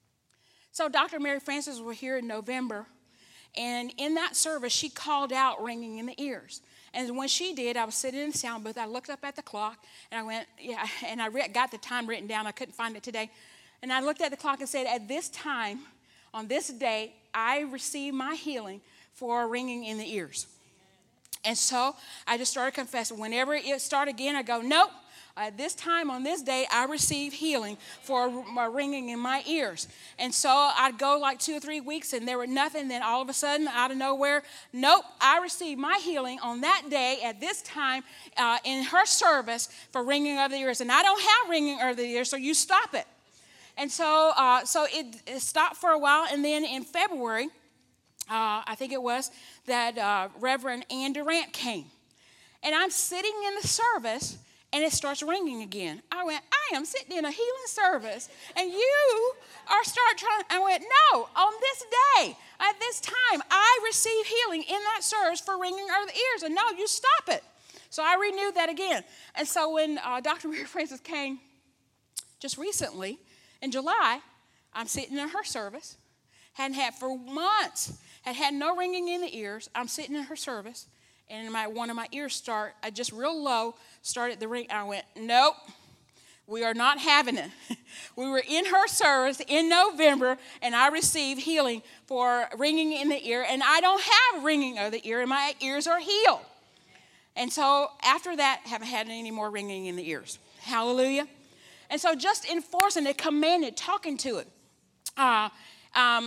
So Doctor Mary Francis was here in November, and in that service, she called out ringing in the ears. And when she did, I was sitting in the sound booth. I looked up at the clock, and I went, yeah, and I re- got the time written down. I couldn't find it today. And I looked at the clock and said, at this time, on this day, I received my healing for ringing in the ears. And so I just started confessing. Whenever it started again, I go, nope. At this time, on this day, I received healing for my ringing in my ears. And so I'd go like two or three weeks, and there were nothing. Then all of a sudden, out of nowhere, nope, I received my healing on that day at this time uh, in her service for ringing of the ears. And I don't have ringing of the ears, so you stop it. And so, uh, so it, it stopped for a while, and then in February, uh, I think it was, that uh, Reverend Ann Durant came. And I'm sitting in the service, and it starts ringing again. I went, I am sitting in a healing service, and you are start trying. I went, no, on this day, at this time, I received healing in that service for ringing of the ears. And no, you stop it. So I renewed that again. And so when uh, Doctor Mary Francis came just recently, in July, I'm sitting in her service. Hadn't had for months. Had had no ringing in the ears. I'm sitting in her service. And my, one of my ears start, I just real low, started the ring. I went, nope, we are not having it. We were in her service in November, and I received healing for ringing in the ear. And I don't have ringing of the ear, and my ears are healed. And so after that, haven't had any more ringing in the ears. Hallelujah. And so just enforcing it, commanding, talking to it. Uh, Um,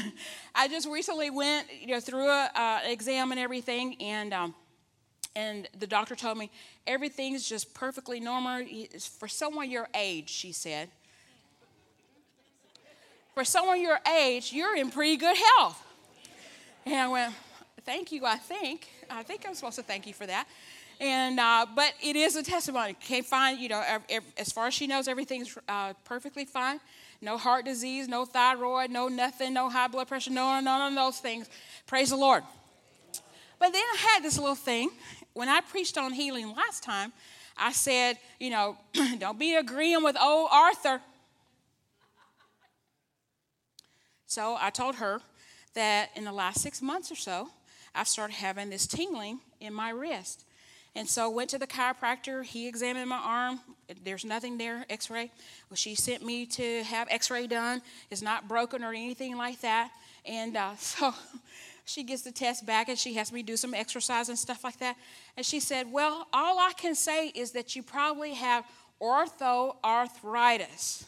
I just recently went, you know, through an uh, exam and everything, and um, and the doctor told me everything's just perfectly normal. For someone your age, she said, for someone your age, you're in pretty good health. And I went, thank you, I think. I think I'm supposed to thank you for that. And uh, but it is a testimony. Can't find, you know, as far as she knows, everything's uh, perfectly fine. No heart disease, no thyroid, no nothing, no high blood pressure, no, none of those things. Praise the Lord. But then I had this little thing. When I preached on healing last time, I said, you know, don't be agreeing with old Arthur. So I told her that in the last six months or so, I started having this tingling in my wrist. And so went to the chiropractor. He examined my arm. There's nothing there, x-ray. Well, she sent me to have x-ray done. It's not broken or anything like that. And uh, so she gets the test back, and she has me do some exercise and stuff like that. And she said, well, all I can say is that you probably have orthoarthritis.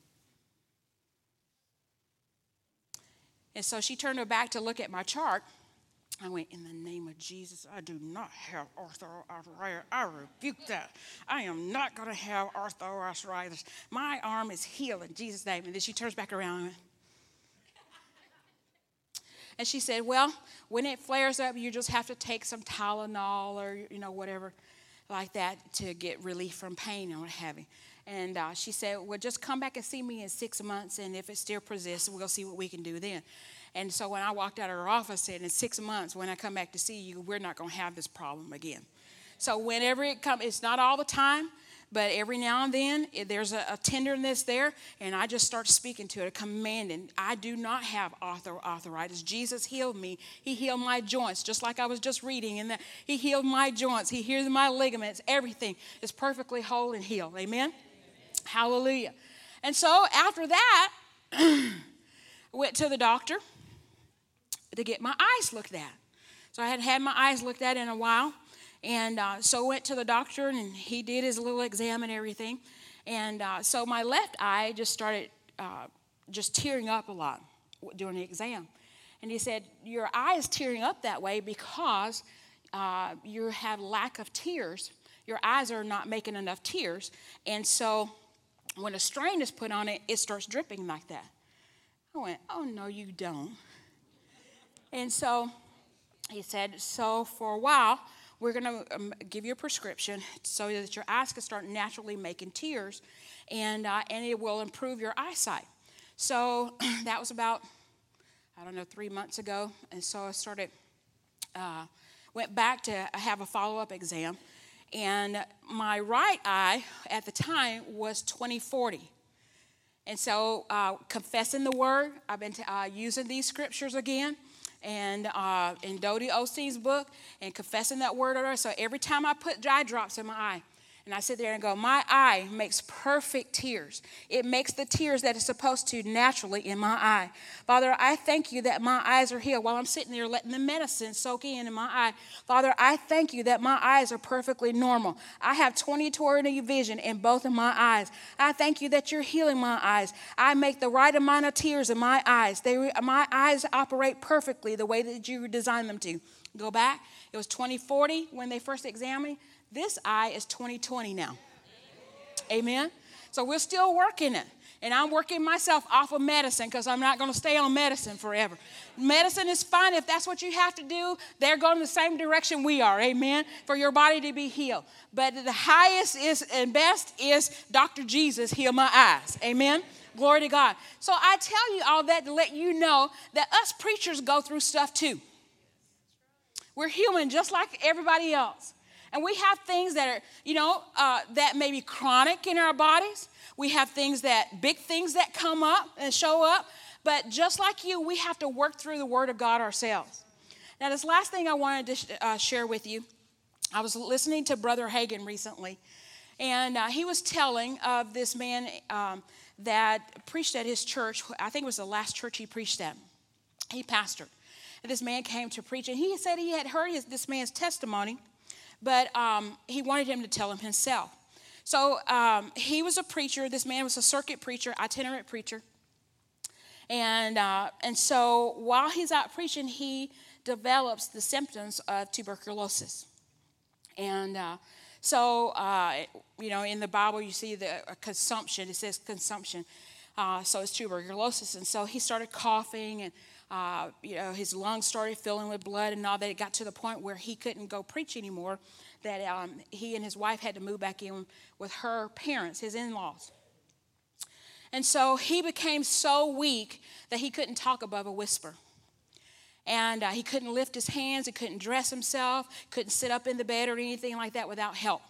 And so she turned her back to look at my chart. I went, in the name of Jesus, I do not have arthritis. I rebuke that. I am not going to have arthritis. My arm is healed in Jesus' name. And then she turns back around and went, and she said, well, when it flares up, you just have to take some Tylenol or, you know, whatever like that to get relief from pain and what have you. And uh, she said, well, just come back and see me in six months, and if it still persists, we'll see what we can do then. And so when I walked out of her office, said, in six months, when I come back to see you, we're not going to have this problem again. So whenever it comes, it's not all the time, But every now and then, there's a, a tenderness there, and I just start speaking to it, commanding. I do not have arthro- arthritis. Jesus healed me. He healed my joints, just like I was just reading. And that He healed my joints. He healed my ligaments. Everything is perfectly whole and healed. Amen? Amen. Hallelujah. And so after that, I went to the doctor to get my eyes looked at. So I hadn't had my eyes looked at in a while. And uh, so went to the doctor, and he did his little exam and everything. And uh, so my left eye just started uh, just tearing up a lot during the exam. And he said, your eye is tearing up that way because uh, you have lack of tears. Your eyes are not making enough tears. And so when a strain is put on it, it starts dripping like that. I went, oh, no, you don't. And so he said, so for a while, we're going to um, give you a prescription so that your eyes can start naturally making tears, and uh, and it will improve your eyesight. So that was about, I don't know, three months ago. And so I started, uh, went back to have a follow-up exam. And my right eye at the time was twenty forty. And so uh, confessing the word, I've been t- uh, using these scriptures again. And uh, in Dodie Osteen's book, and confessing that word over. So every time I put eye drops in my eye, and I sit there and go, my eye makes perfect tears. It makes the tears that it's supposed to naturally in my eye. Father, I thank you that my eyes are healed while I'm sitting there letting the medicine soak in in my eye. Father, I thank you that my eyes are perfectly normal. I have twenty twenty vision in both of my eyes. I thank you that you're healing my eyes. I make the right amount of tears in my eyes. They, my eyes operate perfectly the way that you designed them to. Go back. It was twenty forty when they first examined me. This eye is twenty twenty now. Amen. So we're still working it. And I'm working myself off of medicine because I'm not going to stay on medicine forever. Medicine is fine if that's what you have to do. They're going the same direction we are. Amen. For your body to be healed. But the highest is and best is Doctor Jesus heal my eyes. Amen. Glory to God. So I tell you all that to let you know that us preachers go through stuff too. We're human just like everybody else. And we have things that are, you know, uh, that may be chronic in our bodies. We have things that, big things that come up and show up. But just like you, we have to work through the Word of God ourselves. Now, this last thing I wanted to sh- uh, share with you, I was listening to Brother Hagin recently. And uh, he was telling of this man um, that preached at his church. I think it was the last church he preached at. He pastored. And this man came to preach. And he said he had heard his, this man's testimony. But um, he wanted him to tell him himself. So um, he was a preacher. This man was a circuit preacher, itinerant preacher. And uh, and so while he's out preaching, he develops the symptoms of tuberculosis. And uh, so, uh, you know, in the Bible, you see the uh, consumption. It says consumption. Uh, so it's tuberculosis. And so he started coughing and Uh, you know, his lungs started filling with blood and all that. It got to the point where he couldn't go preach anymore, that um, he and his wife had to move back in with her parents, his in-laws. And so he became so weak that he couldn't talk above a whisper. And uh, he couldn't lift his hands, he couldn't dress himself, couldn't sit up in the bed or anything like that without help.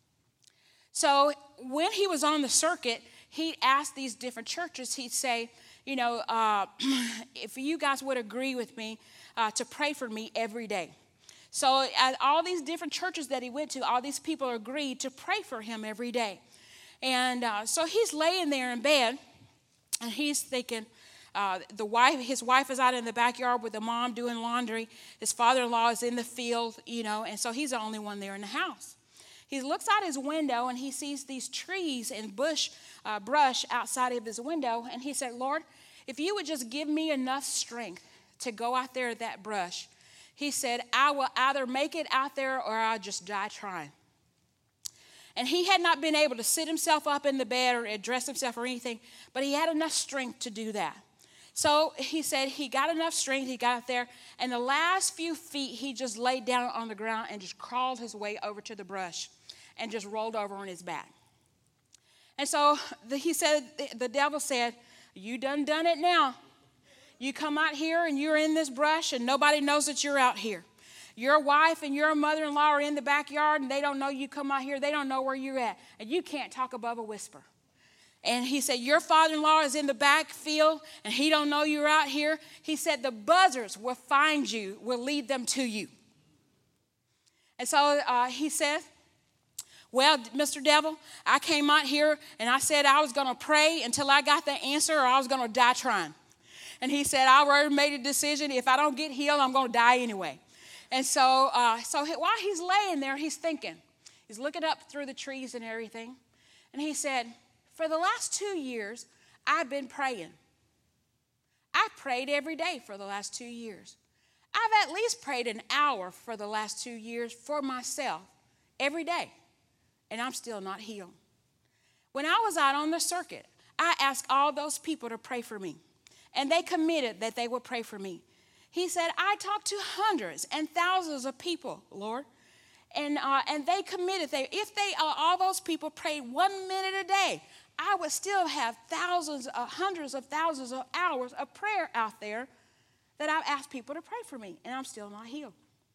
So when he was on the circuit, he'd ask these different churches, he'd say, you know, uh, if you guys would agree with me uh, to pray for me every day. So at all these different churches that he went to, all these people agreed to pray for him every day. And uh, so he's laying there in bed, and he's thinking, uh, the wife, his wife is out in the backyard with the mom doing laundry. His father-in-law is in the field, you know, and so he's the only one there in the house. He looks out his window, and he sees these trees and bush, uh, brush outside of his window, and he said, Lord, if you would just give me enough strength to go out there at that brush, he said, I will either make it out there or I'll just die trying. And he had not been able to sit himself up in the bed or dress himself or anything, but he had enough strength to do that. So he said he got enough strength, he got out there, and the last few feet he just laid down on the ground and just crawled his way over to the brush and just rolled over on his back. And so the, he said, the devil said, you done done it now. You come out here and you're in this brush and nobody knows that you're out here. Your wife and your mother-in-law are in the backyard and they don't know you come out here. They don't know where you're at. And you can't talk above a whisper. And he said, your father-in-law is in the backfield and he don't know you're out here. He said, the buzzards will find you, will lead them to you. And so uh, he said, well, Mister Devil, I came out here and I said I was going to pray until I got the answer or I was going to die trying. And he said, I already made a decision. If I don't get healed, I'm going to die anyway. And so, uh, so while he's laying there, he's thinking. He's looking up through the trees and everything. And he said, for the last two years, I've been praying. I've prayed every day for the last two years. I've at least prayed an hour for the last two years for myself every day. And I'm still not healed. When I was out on the circuit, I asked all those people to pray for me. And they committed that they would pray for me. He said, I talked to hundreds and thousands of people, Lord. And uh, and they committed. They, if they uh, all those people prayed one minute a day, I would still have thousands, uh, hundreds of thousands of hours of prayer out there that I've asked people to pray for me. And I'm still not healed.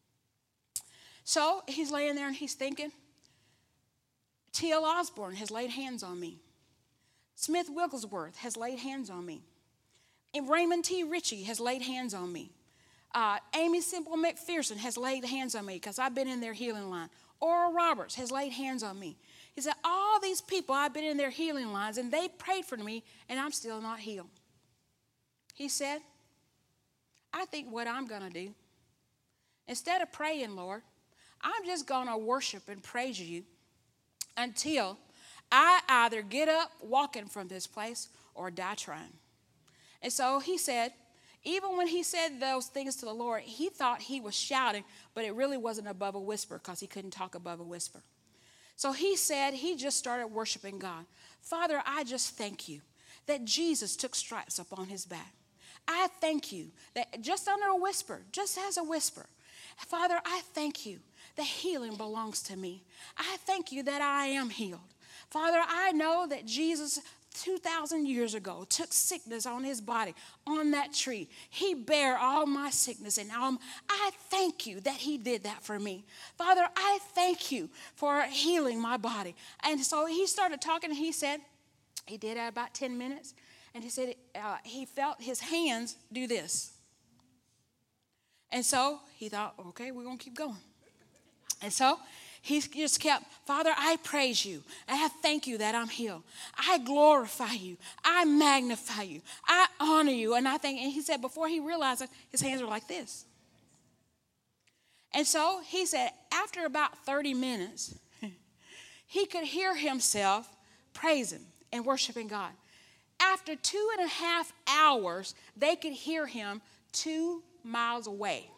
So he's laying there and he's thinking, T L Osborne has laid hands on me. Smith Wigglesworth has laid hands on me. And Raymond T. Ritchie has laid hands on me. Uh, Amy Simple McPherson has laid hands on me because I've been in their healing line. Oral Roberts has laid hands on me. He said, all these people, I've been in their healing lines, and they prayed for me, and I'm still not healed. He said, I think what I'm going to do, instead of praying, Lord, I'm just going to worship and praise you until I either get up walking from this place or die trying. And so he said, even when he said those things to the Lord, he thought he was shouting, but it really wasn't above a whisper because he couldn't talk above a whisper. So he said he just started worshiping God. Father, I just thank you that Jesus took stripes upon his back. I thank you that just under a whisper, just as a whisper, Father, I thank you that healing belongs to me. I thank you that I am healed. Father, I know that Jesus two thousand years ago took sickness on his body on that tree. He bare all my sickness and all. I thank you that he did that for me. Father, I thank you for healing my body. And so he started talking and he said, he did at about ten minutes. And he said uh, he felt his hands do this. And so he thought, okay, we're going to keep going. And so he just kept, Father, I praise you. I thank you that I'm healed. I glorify you. I magnify you. I honor you. And I think, and he said before he realized it, his hands were like this. And so he said after about thirty minutes, he could hear himself praising and worshiping God. After two and a half hours, they could hear him two miles away.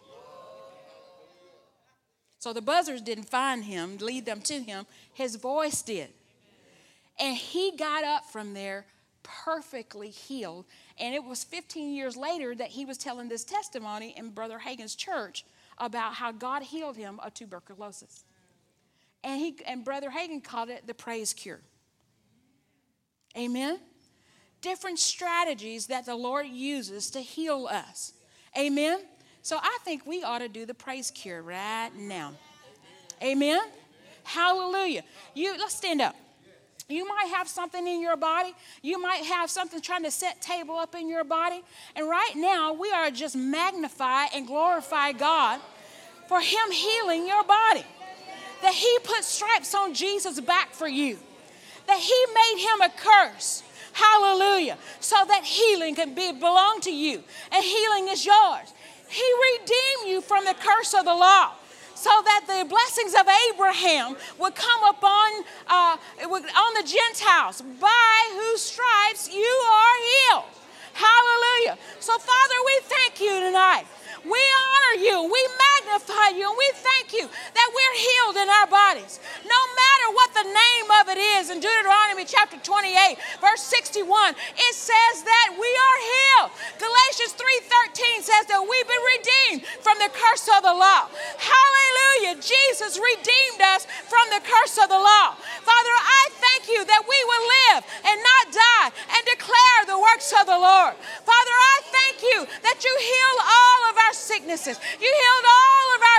So the buzzards didn't find him, lead them to him. His voice did. And he got up from there perfectly healed. And it was fifteen years later that he was telling this testimony in Brother Hagin's church about how God healed him of tuberculosis. And he and Brother Hagin called it the praise cure. Amen? Different strategies that the Lord uses to heal us. Amen? So I think we ought to do the praise cure right now. Amen? Hallelujah. You, let's stand up. You might have something in your body. You might have something trying to set table up in your body. And right now, we are just magnify and glorify God for him healing your body. That he put stripes on Jesus' back for you. That he made him a curse. Hallelujah. So that healing can be belong to you. And healing is yours. He redeemed you from the curse of the law so that the blessings of Abraham would come upon uh, would, on the Gentiles, by whose stripes you are healed. Hallelujah. So, Father, we thank you tonight. We honor you. We magnify you. And we thank you that we're healed in our bodies. No matter what the name of it is, in Deuteronomy chapter twenty-eight, verse sixty-one, it says that we are healed. Galatians three thirteen says that we've been redeemed from the curse of the law. Hallelujah. Jesus redeemed us from the curse of the law. Father, I thank you that we will live and not die and declare the works of the Lord. Father, I thank you that you heal all of our sicknesses. You healed all of our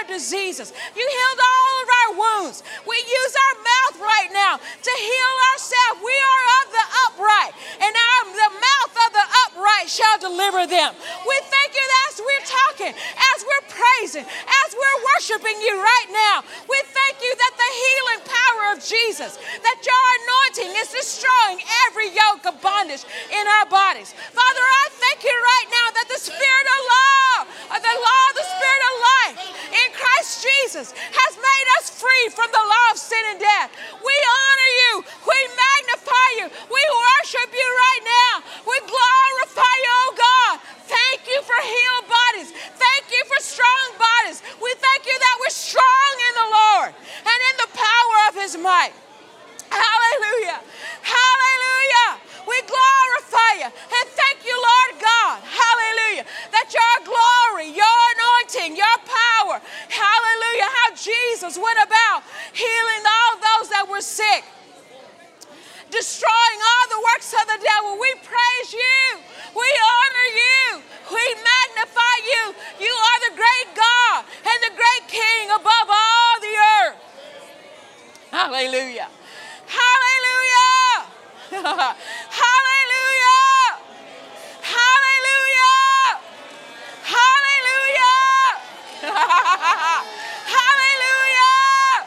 diseases. You healed all of our wounds. We use our mouth right now to heal ourselves. We are of the upright, and our, the mouth of the upright shall deliver them. We thank you that as we're talking, as we're praising, as we're worshiping you right now, we thank you that the healing power of Jesus, that your anointing is destroying every yoke of bondage in our bodies. Father, I thank you right now that the Spirit of law, or the law of the Spirit of life in Christ Jesus has made us free from the law of sin and death. We honor you. We magnify you. We worship you right now. We glorify you, oh God. Thank you for healed bodies. Thank you for strong bodies. We thank you that we're strong in the Lord and in the power of his might. Hallelujah. Hallelujah. We glorify you and thank you, Lord God. Hallelujah. That your glory, your anointing, your power. Hallelujah. How Jesus went about healing all those that were sick, destroying all the works of the devil. We praise you. We honor you. We magnify you. You are the great God and the great King above all the earth. Hallelujah. Hallelujah. Hallelujah. Hallelujah. Hallelujah. Hallelujah.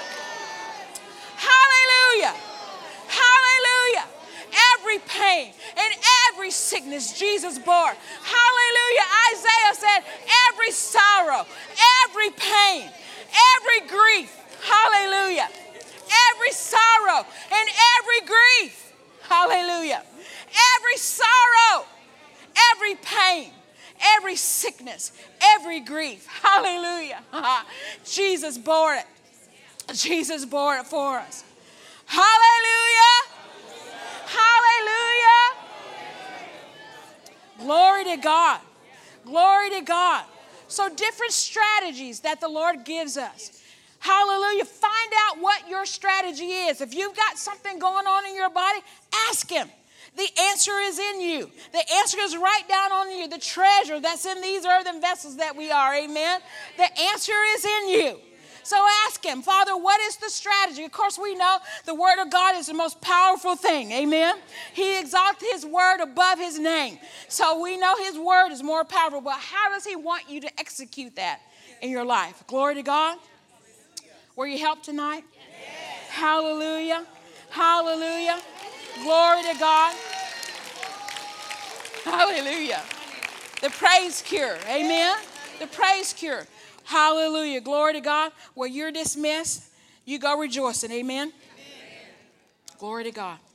Hallelujah. Hallelujah. Every pain and every sickness Jesus bore. Hallelujah. Isaiah said every sorrow, every pain, every grief. Hallelujah. Every sorrow and every grief. Hallelujah. Every sorrow, every pain, every sickness, every grief. Hallelujah. Jesus bore it. Jesus bore it for us. Hallelujah. Hallelujah. Glory to God. Glory to God. So different strategies that the Lord gives us. Hallelujah. Find out what your strategy is. If you've got something going on in your body, ask him. The answer is in you. The answer is right down on you. The treasure that's in these earthen vessels that we are. Amen. The answer is in you. So ask him, Father, what is the strategy? Of course, we know the word of God is the most powerful thing. Amen. He exalts his word above his name. So we know his word is more powerful. But how does he want you to execute that in your life? Glory to God. Were you helped tonight? Yes. Hallelujah. Hallelujah. Glory to God. Hallelujah. The praise cure. Amen. The praise cure. Hallelujah. Glory to God. Well, you're dismissed. You go rejoicing. Amen. Amen. Glory to God.